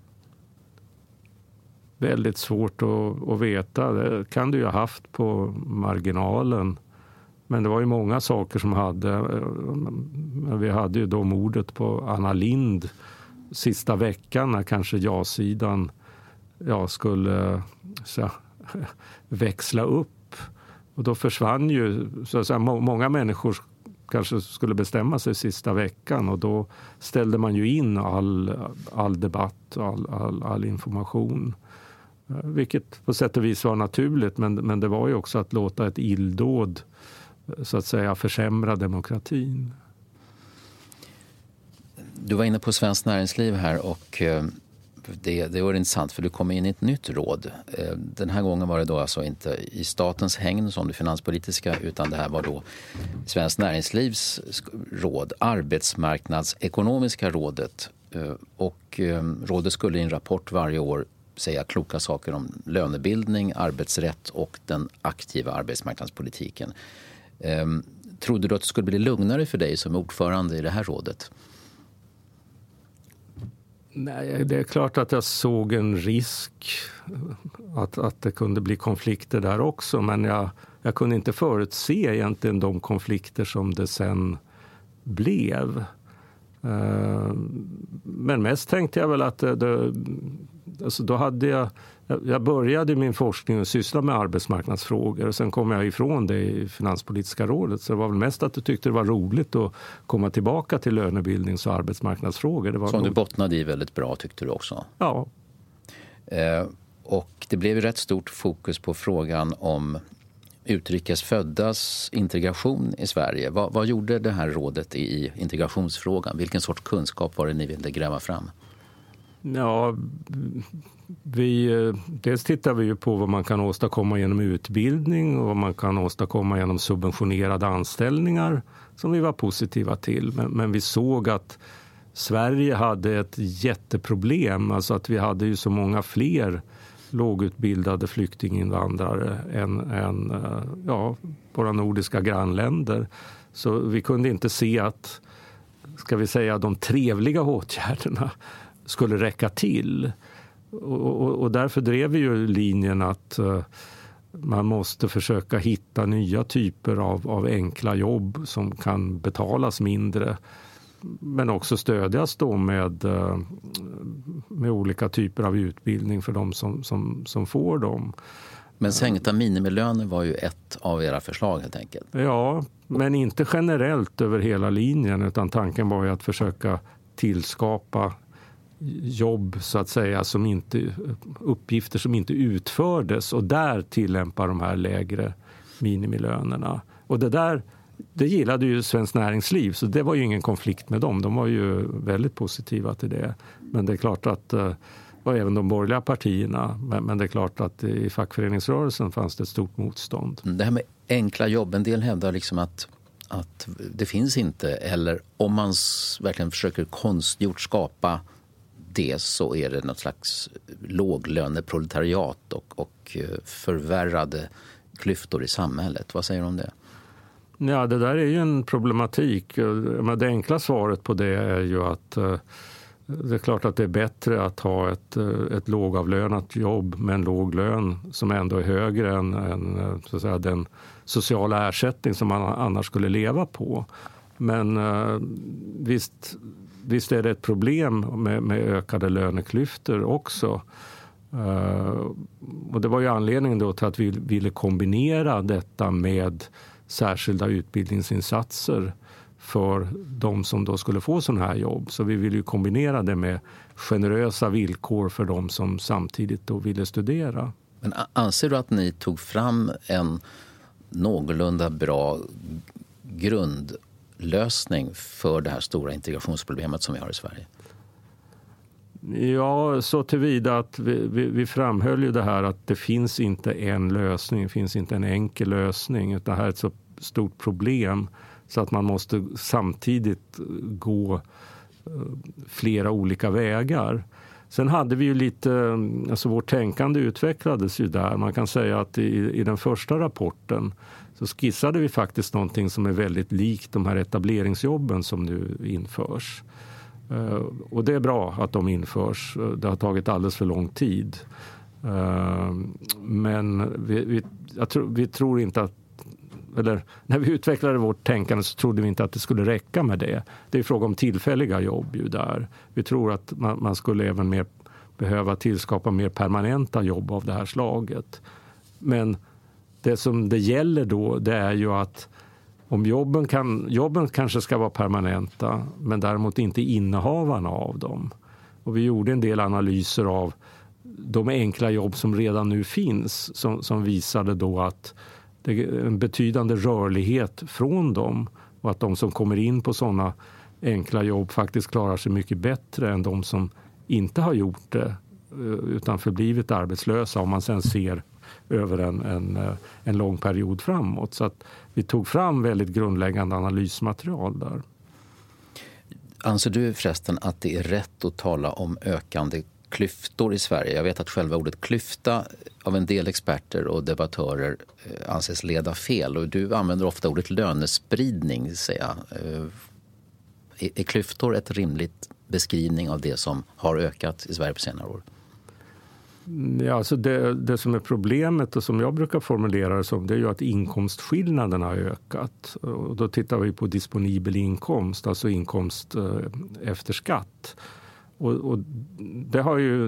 Väldigt svårt att veta. Det kan du ju ha haft på marginalen. Men det var ju många saker som hade. Vi hade ju då mordet på Anna Lindh sista veckan när kanske ja-sidan skulle växla upp. Och då försvann ju så att säga, många människor kanske skulle bestämma sig sista veckan och då ställde man ju in all debatt och all information. Vilket på sätt och vis var naturligt, men det var ju också att låta ett illdåd så att säga försämra demokratin. Du var inne på Svenskt Näringsliv här och det var intressant för du kom in i ett nytt råd. Den här gången var det då alltså inte i statens hägn som det finanspolitiska utan det här var då Svenskt Näringslivs råd, Arbetsmarknadsekonomiska rådet. Och rådet skulle i en rapport varje år säga kloka saker om lönebildning, arbetsrätt och den aktiva arbetsmarknadspolitiken. Trodde du att det skulle bli lugnare för dig som ordförande i det här rådet? Nej, det är klart att jag såg en risk att det kunde bli konflikter där också. Men jag kunde inte förutse egentligen de konflikter som det sen blev. Men mest tänkte jag väl att alltså då hade jag började min forskning och syssla med arbetsmarknadsfrågor och sen kom jag ifrån det i Finanspolitiska rådet. Så det var väl mest att du tyckte det var roligt att komma tillbaka till lönebildnings- och arbetsmarknadsfrågor. Det var som du bottnade i väldigt bra tyckte du också. Ja. Och det blev ju rätt stort fokus på frågan om utrikesföddas integration i Sverige. Vad gjorde det här rådet i integrationsfrågan? Vilken sorts kunskap var det ni ville gräva fram? Ja, dels tittar vi ju på vad man kan åstadkomma genom utbildning och vad man kan åstadkomma genom subventionerade anställningar som vi var positiva till. Men vi såg att Sverige hade ett jätteproblem, alltså att vi hade ju så många fler lågutbildade flyktinginvandrare än våra nordiska grannländer. Så vi kunde inte se att, ska vi säga, de trevliga åtgärderna skulle räcka till. Och därför drev vi ju linjen att man måste försöka hitta nya typer av enkla jobb som kan betalas mindre, men också stödjas då med olika typer av utbildning för de som får dem. Men sänkta minimilöner var ju ett av era förslag helt enkelt. Ja, men inte generellt över hela linjen, utan tanken var ju att försöka tillskapa jobb så att säga, uppgifter som inte utfördes, och där tillämpa de här lägre minimilönerna. Och det gillade ju Svenskt Näringsliv, så det var ju ingen konflikt med dem. De var ju väldigt positiva till det. Men det är klart att, och även de borgerliga partierna, men det är klart att i fackföreningsrörelsen fanns det ett stort motstånd. Det här med enkla jobb, en del hävdar liksom att det finns inte, eller om man verkligen försöker konstgjort skapa det, så är det något slags låglöneproletariat och förvärrade klyftor i samhället. Vad säger du om det? Ja, det där är ju en problematik. Men det enkla svaret på det är ju att det är klart att det är bättre att ha ett lågavlönat jobb med en låg lön som ändå är högre än så att säga, den sociala ersättning som man annars skulle leva på. Men visst är det ett problem med ökade löneklyftor också. Och det var ju anledningen då till att vi ville kombinera detta med särskilda utbildningsinsatser för de som då skulle få sådana här jobb. Så vi ville ju kombinera det med generösa villkor för de som samtidigt då ville studera. Men anser du att ni tog fram en någorlunda bra grundlösning för det här stora integrationsproblemet som vi har i Sverige? Ja, så tillvida att vi framhöll ju det här att det finns inte en lösning, det finns inte en enkel lösning, utan det här är ett så stort problem så att man måste samtidigt gå flera olika vägar. Sen hade vi ju lite, alltså vårt tänkande utvecklades ju där. Man kan säga att i den första rapporten så skissade vi faktiskt någonting som är väldigt likt de här etableringsjobben som nu införs. Och det är bra att de införs. Det har tagit alldeles för lång tid. Men vi tror inte att, eller när vi utvecklade vårt tänkande så trodde vi inte att det skulle räcka med det. Det är fråga om tillfälliga jobb ju där. Vi tror att man skulle även behöva tillskapa mer permanenta jobb av det här slaget. Men det som det gäller då, det är ju att om jobben kanske ska vara permanenta, men däremot inte innehavarna av dem. Och vi gjorde en del analyser av de enkla jobb som redan nu finns som visade då att det är en betydande rörlighet från dem och att de som kommer in på sådana enkla jobb faktiskt klarar sig mycket bättre än de som inte har gjort det utan förblivit arbetslösa, om man sen ser över en lång period framåt. Så att vi tog fram väldigt grundläggande analysmaterial där. Anser du förresten att det är rätt att tala om ökande klyftor i Sverige? Jag vet att själva ordet klyfta av en del experter och debattörer anses leda fel, och du använder ofta ordet lönespridning, säger jag. Är klyftor ett rimligt beskrivning av det som har ökat i Sverige på senare år? Ja, alltså det som är problemet och som jag brukar formulera det som, det är ju att inkomstskillnaderna har ökat. Och då tittar vi på disponibel inkomst, alltså inkomst efter skatt. Och det har ju,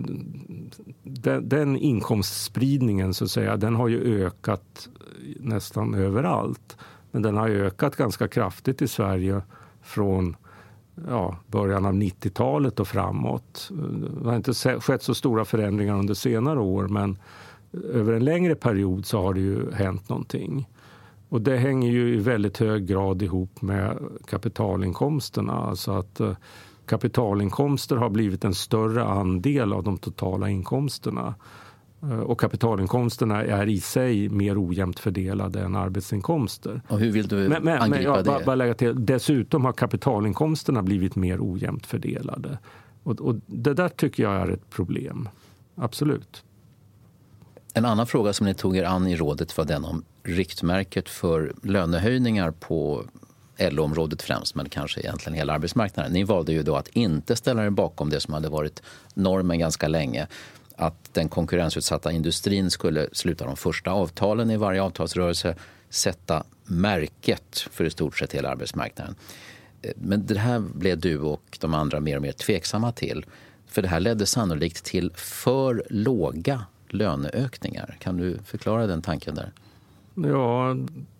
den inkomstspridningen så att säga, den har ju ökat nästan överallt. Men den har ökat ganska kraftigt i Sverige från början av 90-talet och framåt. Det har inte skett så stora förändringar under senare år, men över en längre period så har det ju hänt någonting. Och det hänger ju i väldigt hög grad ihop med kapitalinkomsterna. Alltså att kapitalinkomster har blivit en större andel av de totala inkomsterna. Och kapitalinkomsterna är i sig mer ojämnt fördelade än arbetsinkomster. Och hur vill du angripa det? Bara lägga till, dessutom har kapitalinkomsterna blivit mer ojämnt fördelade. Och det där tycker jag är ett problem. Absolut. En annan fråga som ni tog er an i rådet var den om riktmärket för lönehöjningar på LO-området främst, men kanske egentligen hela arbetsmarknaden. Ni valde ju då att inte ställa er bakom det som hade varit normen ganska länge, att den konkurrensutsatta industrin skulle sluta de första avtalen i varje avtalsrörelse, sätta märket för i stort sett hela arbetsmarknaden. Men det här blev du och de andra mer och mer tveksamma till, för det här ledde sannolikt till för låga löneökningar. Kan du förklara den tanken där? Ja,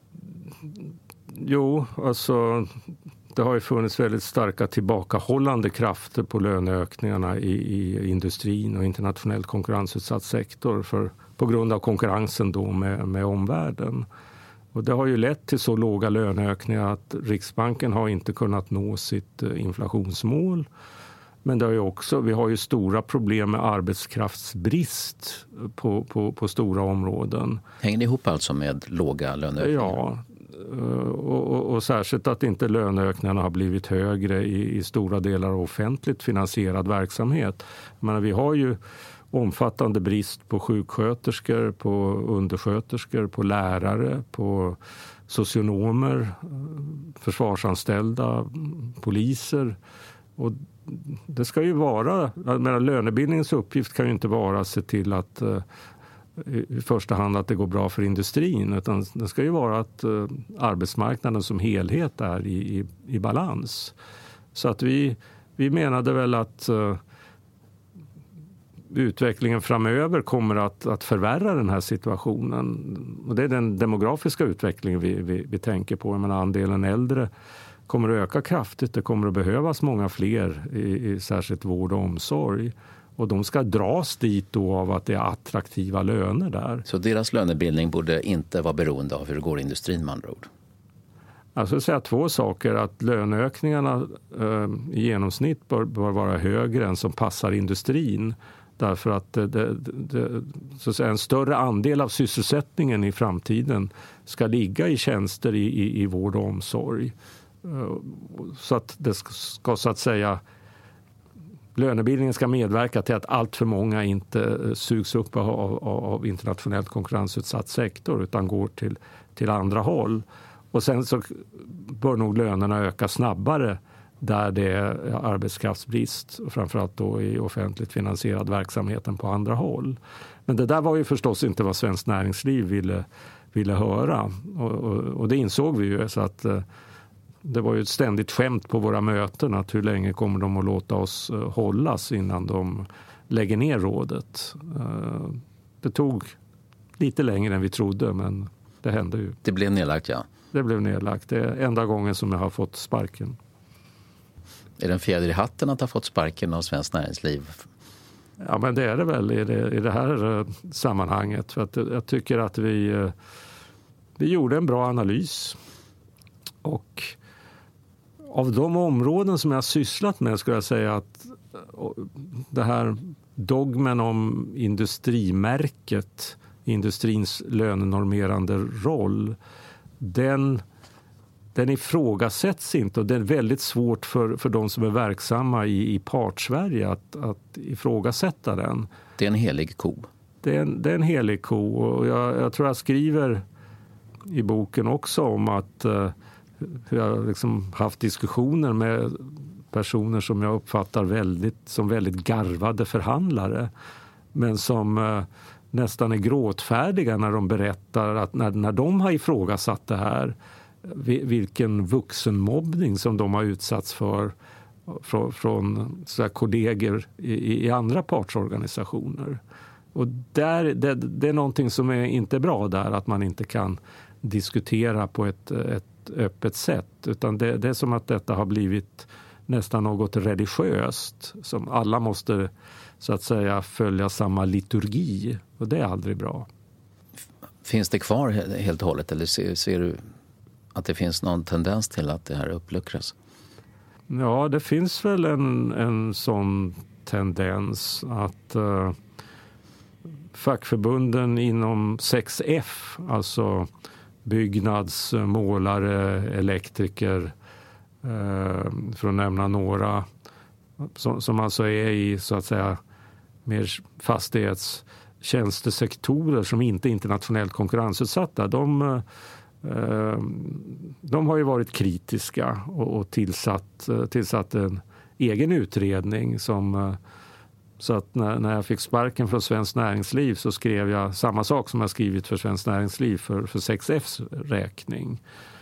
alltså det har ju funnits väldigt starka tillbakahållande krafter på löneökningarna i industrin och internationellt konkurrensutsatt sektor på grund av konkurrensen då med omvärlden. Och det har ju lett till så låga löneökningar att Riksbanken har inte kunnat nå sitt inflationsmål. Men det har ju också, vi har ju stora problem med arbetskraftsbrist på stora områden. Hänger det ihop alltså med låga löneökningar? Ja, och särskilt att inte löneökningarna har blivit högre i stora delar av offentligt finansierad verksamhet. Men vi har ju omfattande brist på sjuksköterskor, på undersköterskor, på lärare, på socionomer, försvarsanställda, poliser. Och det ska ju vara, lönebildningens uppgift kan ju inte vara att se till att i första hand att det går bra för industrin, utan det ska ju vara att arbetsmarknaden som helhet är i balans. Så att vi menade väl att utvecklingen framöver kommer att förvärra den här situationen. Och det är den demografiska utvecklingen vi tänker på. Jag menar, andelen äldre kommer att öka kraftigt. Det kommer att behövas många fler i särskilt vård och omsorg. Och de ska dras dit då av att det är attraktiva löner där. Så deras lönebildning borde inte vara beroende av hur det går i industrin med andra ord? Jag skulle säga två saker. Att löneökningarna i genomsnitt bör vara högre än som passar industrin. Därför att så att säga, en större andel av sysselsättningen i framtiden ska ligga i tjänster i vård och omsorg. Så att det ska så att säga, lönebildningen ska medverka till att allt för många inte sugs upp av internationellt konkurrensutsatt sektor utan går till andra håll. Och sen så bör nog lönerna öka snabbare där det är arbetskraftsbrist, och framförallt då i offentligt finansierad verksamheten på andra håll. Men det där var ju förstås inte vad Svenskt Näringsliv ville höra. Och det insåg vi ju, så att det var ju ett ständigt skämt på våra möten att hur länge kommer de att låta oss hållas innan de lägger ner rådet. Det tog lite längre än vi trodde, men det hände ju. Det blev nedlagt, ja. Det blev nedlagt. Det är enda gången som jag har fått sparken. Är det en fjäder i hatten att ha fått sparken av Svenskt Näringsliv? Ja, men det är det väl i det här sammanhanget. För att jag tycker att vi gjorde en bra analys. Och av de områden som jag har sysslat med skulle jag säga att det här dogmen om industrimärket, industrins lönenormerande roll, den ifrågasätts inte, och det är väldigt svårt för de som är verksamma i Partssverige att ifrågasätta den. Det är en helig ko. Det är en helig ko, och jag tror jag skriver i boken också om att jag har liksom haft diskussioner med personer som jag uppfattar som väldigt garvade förhandlare, men som nästan är gråtfärdiga när de berättar att när de har ifrågasatt det här, vilken vuxenmobbning som de har utsatts för från så här kollegor i andra partsorganisationer. Och det är någonting som är inte bra där, att man inte kan diskutera på ett öppet sätt, utan det är som att detta har blivit nästan något religiöst som alla måste så att säga följa samma liturgi, och det är aldrig bra. Finns det kvar helt och hållet, eller ser du att det finns någon tendens till att det här uppluckras? Ja, det finns väl en sån tendens att fackförbunden inom 6F, alltså byggnads, målare, elektriker, för att nämna några, som alltså är i så att säga mer fastighets-, tjänstesektorer som inte är internationellt konkurrensutsatta, de har ju varit kritiska och tillsatt en egen utredning så att när jag fick sparken från Svenskt Näringsliv så skrev jag samma sak som jag skrivit för Svenskt Näringsliv för 6Fs räkning.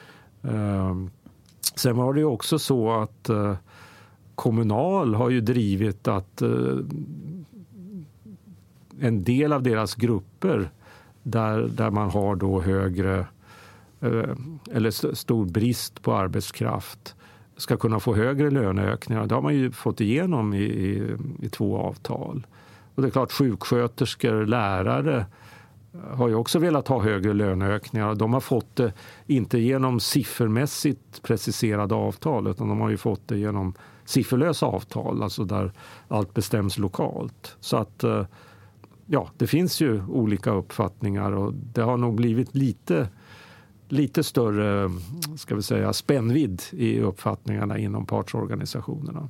Sen var det ju också så att Kommunal har ju drivit att en del av deras grupper där man har då högre eller stor brist på arbetskraft ska kunna få högre löneökningar. Det har man ju fått igenom i 2 avtal. Och det är klart, sjuksköterskor, lärare har ju också velat ha högre löneökningar. De har fått det inte genom siffermässigt preciserade avtal, utan de har ju fått det genom sifferlösa avtal, alltså där allt bestäms lokalt. Så att det finns ju olika uppfattningar och det har nog blivit lite större, ska vi säga, spännvidd i uppfattningarna inom partsorganisationerna.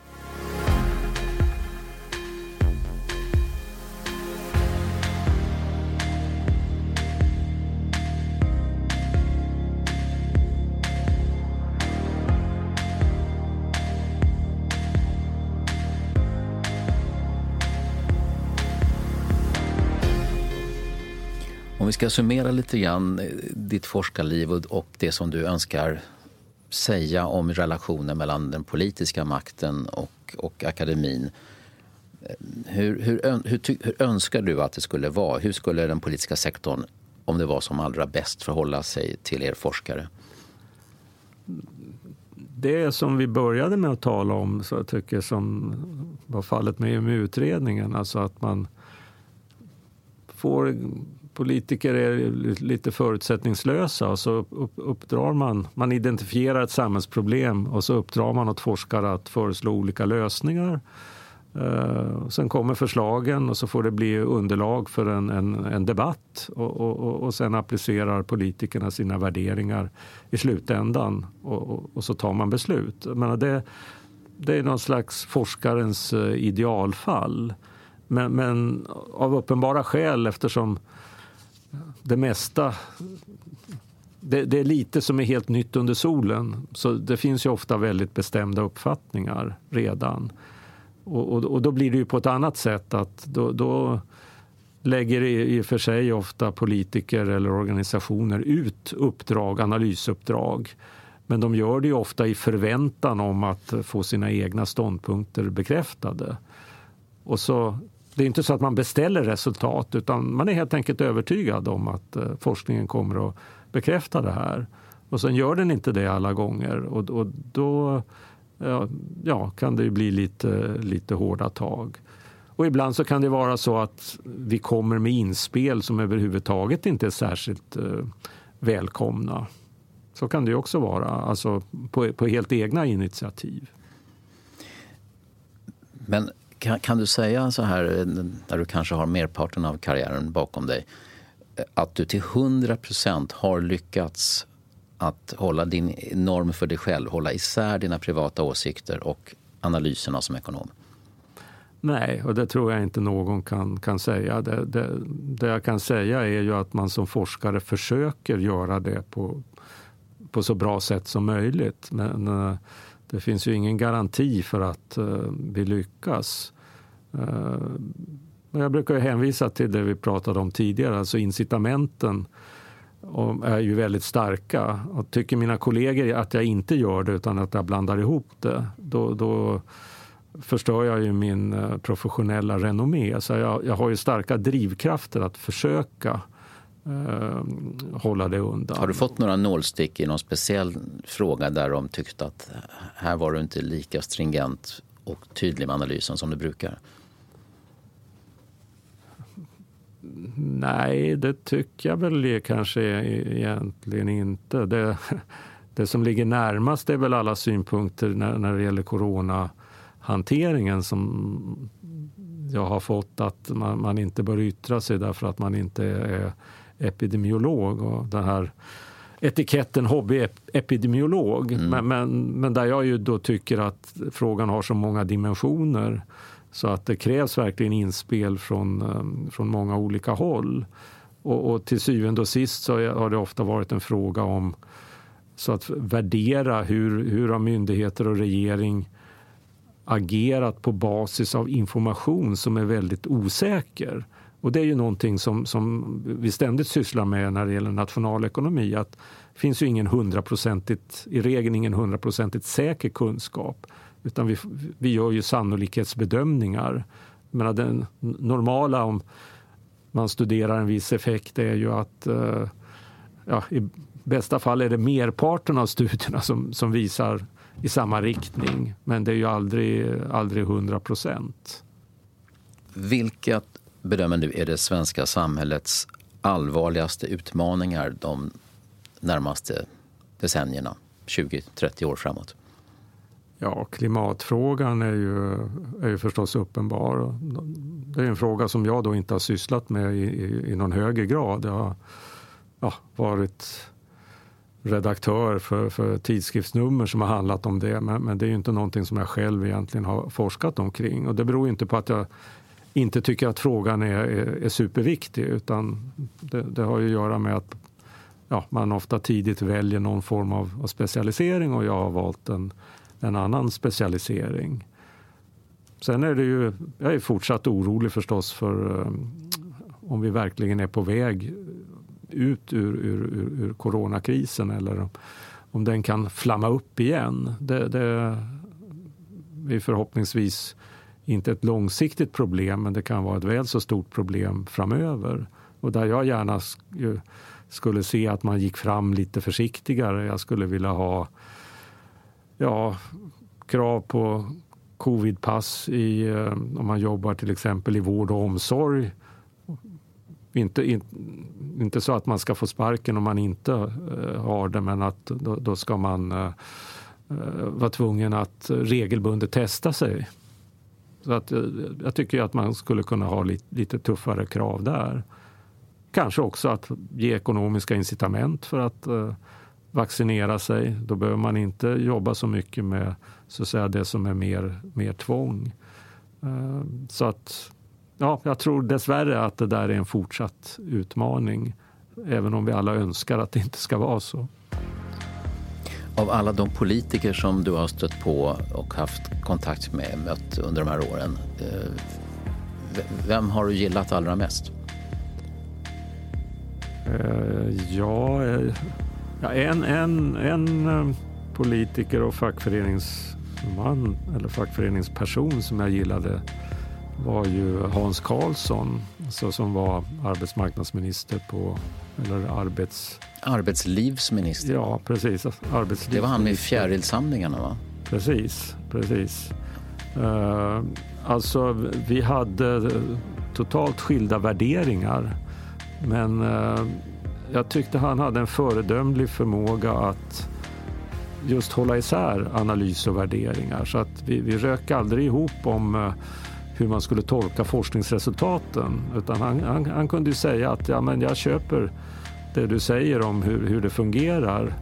Om vi ska summera lite grann ditt forskarliv och det som du önskar säga om relationen mellan den politiska makten och akademin. Hur önskar du att det skulle vara? Hur skulle den politiska sektorn, om det var som allra bäst, förhålla sig till er forskare? Det som vi började med att tala om, så jag tycker, som var fallet med EMU-utredningen, alltså att man får... Politiker är lite förutsättningslösa och så uppdrar man identifierar ett samhällsproblem och så uppdrar man åt forskare att föreslå olika lösningar. Sen kommer förslagen och så får det bli underlag för en debatt och sen applicerar politikerna sina värderingar i slutändan och så tar man beslut. Men det är någon slags forskarens idealfall. Men av uppenbara skäl, eftersom det mesta, det är lite som är helt nytt under solen. Så det finns ju ofta väldigt bestämda uppfattningar redan. Och då blir det ju på ett annat sätt att då lägger i och för sig ofta politiker eller organisationer ut uppdrag, analysuppdrag. Men de gör det ju ofta i förväntan om att få sina egna ståndpunkter bekräftade. Och så... Det är inte så att man beställer resultat, utan man är helt enkelt övertygad om att forskningen kommer att bekräfta det här. Och sen gör den inte det alla gånger och då kan det ju bli lite hårda tag. Och ibland så kan det vara så att vi kommer med inspel som överhuvudtaget inte är särskilt välkomna. Så kan det ju också vara, alltså på helt egna initiativ. Men kan du säga så här, när du kanske har merparten av karriären bakom dig, att du till 100% har lyckats att hålla din norm för dig själv, hålla isär dina privata åsikter och analyserna som ekonom? Nej, och det tror jag inte någon kan säga. Det jag kan säga är ju att man som forskare försöker göra det på så bra sätt som möjligt. Men det finns ju ingen garanti för att vi lyckas. Jag brukar hänvisa till det vi pratade om tidigare, alltså incitamenten är ju väldigt starka. Och tycker mina kollegor att jag inte gör det utan att jag blandar ihop det, då förstör jag ju min professionella renommé. Så jag har ju starka drivkrafter att försöka hålla det undan. Har du fått några nålstick i någon speciell fråga där de tyckte att här var du inte lika stringent och tydlig med analysen som du brukar? Nej, det tycker jag väl kanske egentligen inte. Det som ligger närmast är väl alla synpunkter när det gäller coronahanteringen som jag har fått, att man inte bör yttra sig därför att man inte är epidemiolog, och den här etiketten hobbyepidemiolog. Men där jag ju då tycker att frågan har så många dimensioner, Så att det krävs verkligen inspel från många olika håll. Och till syvende och sist så har det ofta varit en fråga om så att värdera hur har myndigheter och regering agerat på basis av information som är väldigt osäker. Och det är ju någonting som vi ständigt sysslar med när det gäller nationalekonomi. Att det finns ju i regel ingen 100% säker kunskap. Utan vi gör ju sannolikhetsbedömningar. Men den normala om man studerar en viss effekt är ju att i bästa fall är det merparten av studierna som visar i samma riktning. Men det är ju aldrig 100%. Vilka bedömer du är det svenska samhällets allvarligaste utmaningar de närmaste decennierna, 20-30 år framåt? Ja, klimatfrågan är ju förstås uppenbar. Det är en fråga som jag då inte har sysslat med i någon högre grad. Jag har varit redaktör för tidskriftsnummer som har handlat om det. Men det är ju inte någonting som jag själv egentligen har forskat omkring. Och det beror inte på att jag inte tycker att frågan är superviktig. Utan det har ju att göra med att man ofta tidigt väljer någon form av specialisering. Och jag har valt en annan specialisering. Sen är det ju, jag är fortsatt orolig förstås för om vi verkligen är på väg ut ur coronakrisen eller om den kan flamma upp igen. Det är förhoppningsvis inte ett långsiktigt problem, men det kan vara ett väl så stort problem framöver. Och där jag gärna skulle se att man gick fram lite försiktigare. Jag skulle vilja ha krav på covidpass om man jobbar till exempel i vård och omsorg. Inte så att man ska få sparken om man inte har det, men att då ska man vara tvungen att regelbundet testa sig. Så att jag tycker att man skulle kunna ha lite tuffare krav där. Kanske också att ge ekonomiska incitament för att vaccinera sig. Då behöver man inte jobba så mycket med så att säga det som är mer tvång. Så att jag tror dessvärre att det där är en fortsatt utmaning. Även om vi alla önskar att det inte ska vara så. Av alla de politiker som du har stött på och haft kontakt med, mött under de här åren, vem har du gillat allra mest? En politiker och fackföreningsman eller fackföreningsperson som jag gillade var ju Hans Karlsson, som var arbetsmarknadsminister arbetslivsminister. Ja, precis. Det var han med fjärilsamlingarna, va? Precis. Alltså, vi hade totalt skilda värderingar. Men jag tyckte han hade en föredömlig förmåga att just hålla isär analys och värderingar. Så att vi rök aldrig ihop om hur man skulle tolka forskningsresultaten. Utan han kunde ju säga att jag köper det du säger om hur det fungerar.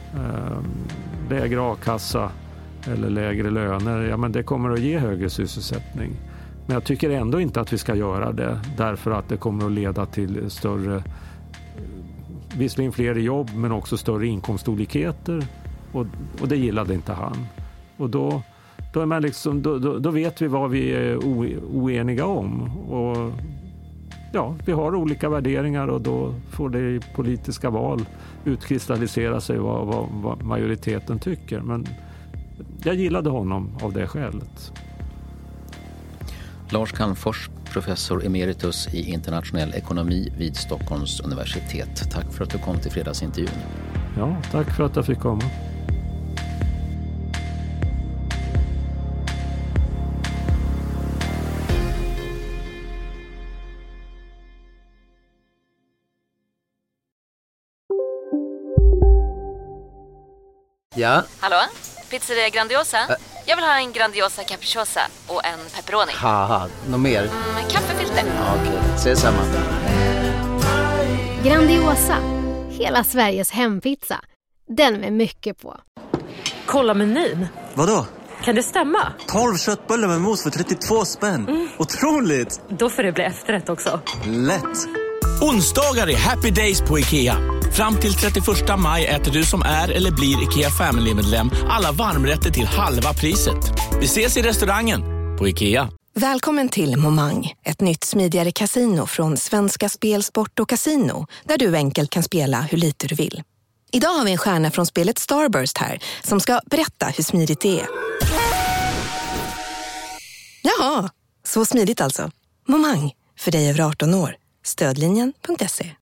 Lägre a-kassa eller lägre löner, men det kommer att ge högre sysselsättning. Men jag tycker ändå inte att vi ska göra det därför att det kommer att leda till större, visserligen fler jobb men också större inkomstolikheter och det gillade inte han. Och då är man liksom, då vet vi vad vi är oeniga om och vi har olika värderingar och då får det i politiska val utkristallisera sig vad majoriteten tycker. Men jag gillade honom av det skälet. Lars Calmfors, professor emeritus i internationell ekonomi vid Stockholms universitet. Tack för att du kom till fredagsintervjun. Ja, tack för att jag fick komma. Ja? Hallå? Pizzeria Grandiosa? Jag vill ha en Grandiosa capriciosa och en pepperoni. Haha, något mer? Kaffefilter. Ja, okej, ses samma. Grandiosa, hela Sveriges hempizza. Den med mycket på. Kolla menyn. Vadå? Kan det stämma? 12 köttbullar med mos för 32 spänn. Otroligt! Då får det bli efterrätt också. Lätt! Onsdagar är happy days på IKEA. Fram till 31 maj äter du som är eller blir IKEA Family-medlem alla varmrätter till halva priset. Vi ses i restaurangen på IKEA. Välkommen till Momang, ett nytt smidigare casino från Svenska Spel, Sport och Casino, där du enkelt kan spela hur lite du vill. Idag har vi en stjärna från spelet Starburst här som ska berätta hur smidigt det är. Jaha, så smidigt alltså. Momang, för dig över 18 år. Stödlinjen.se.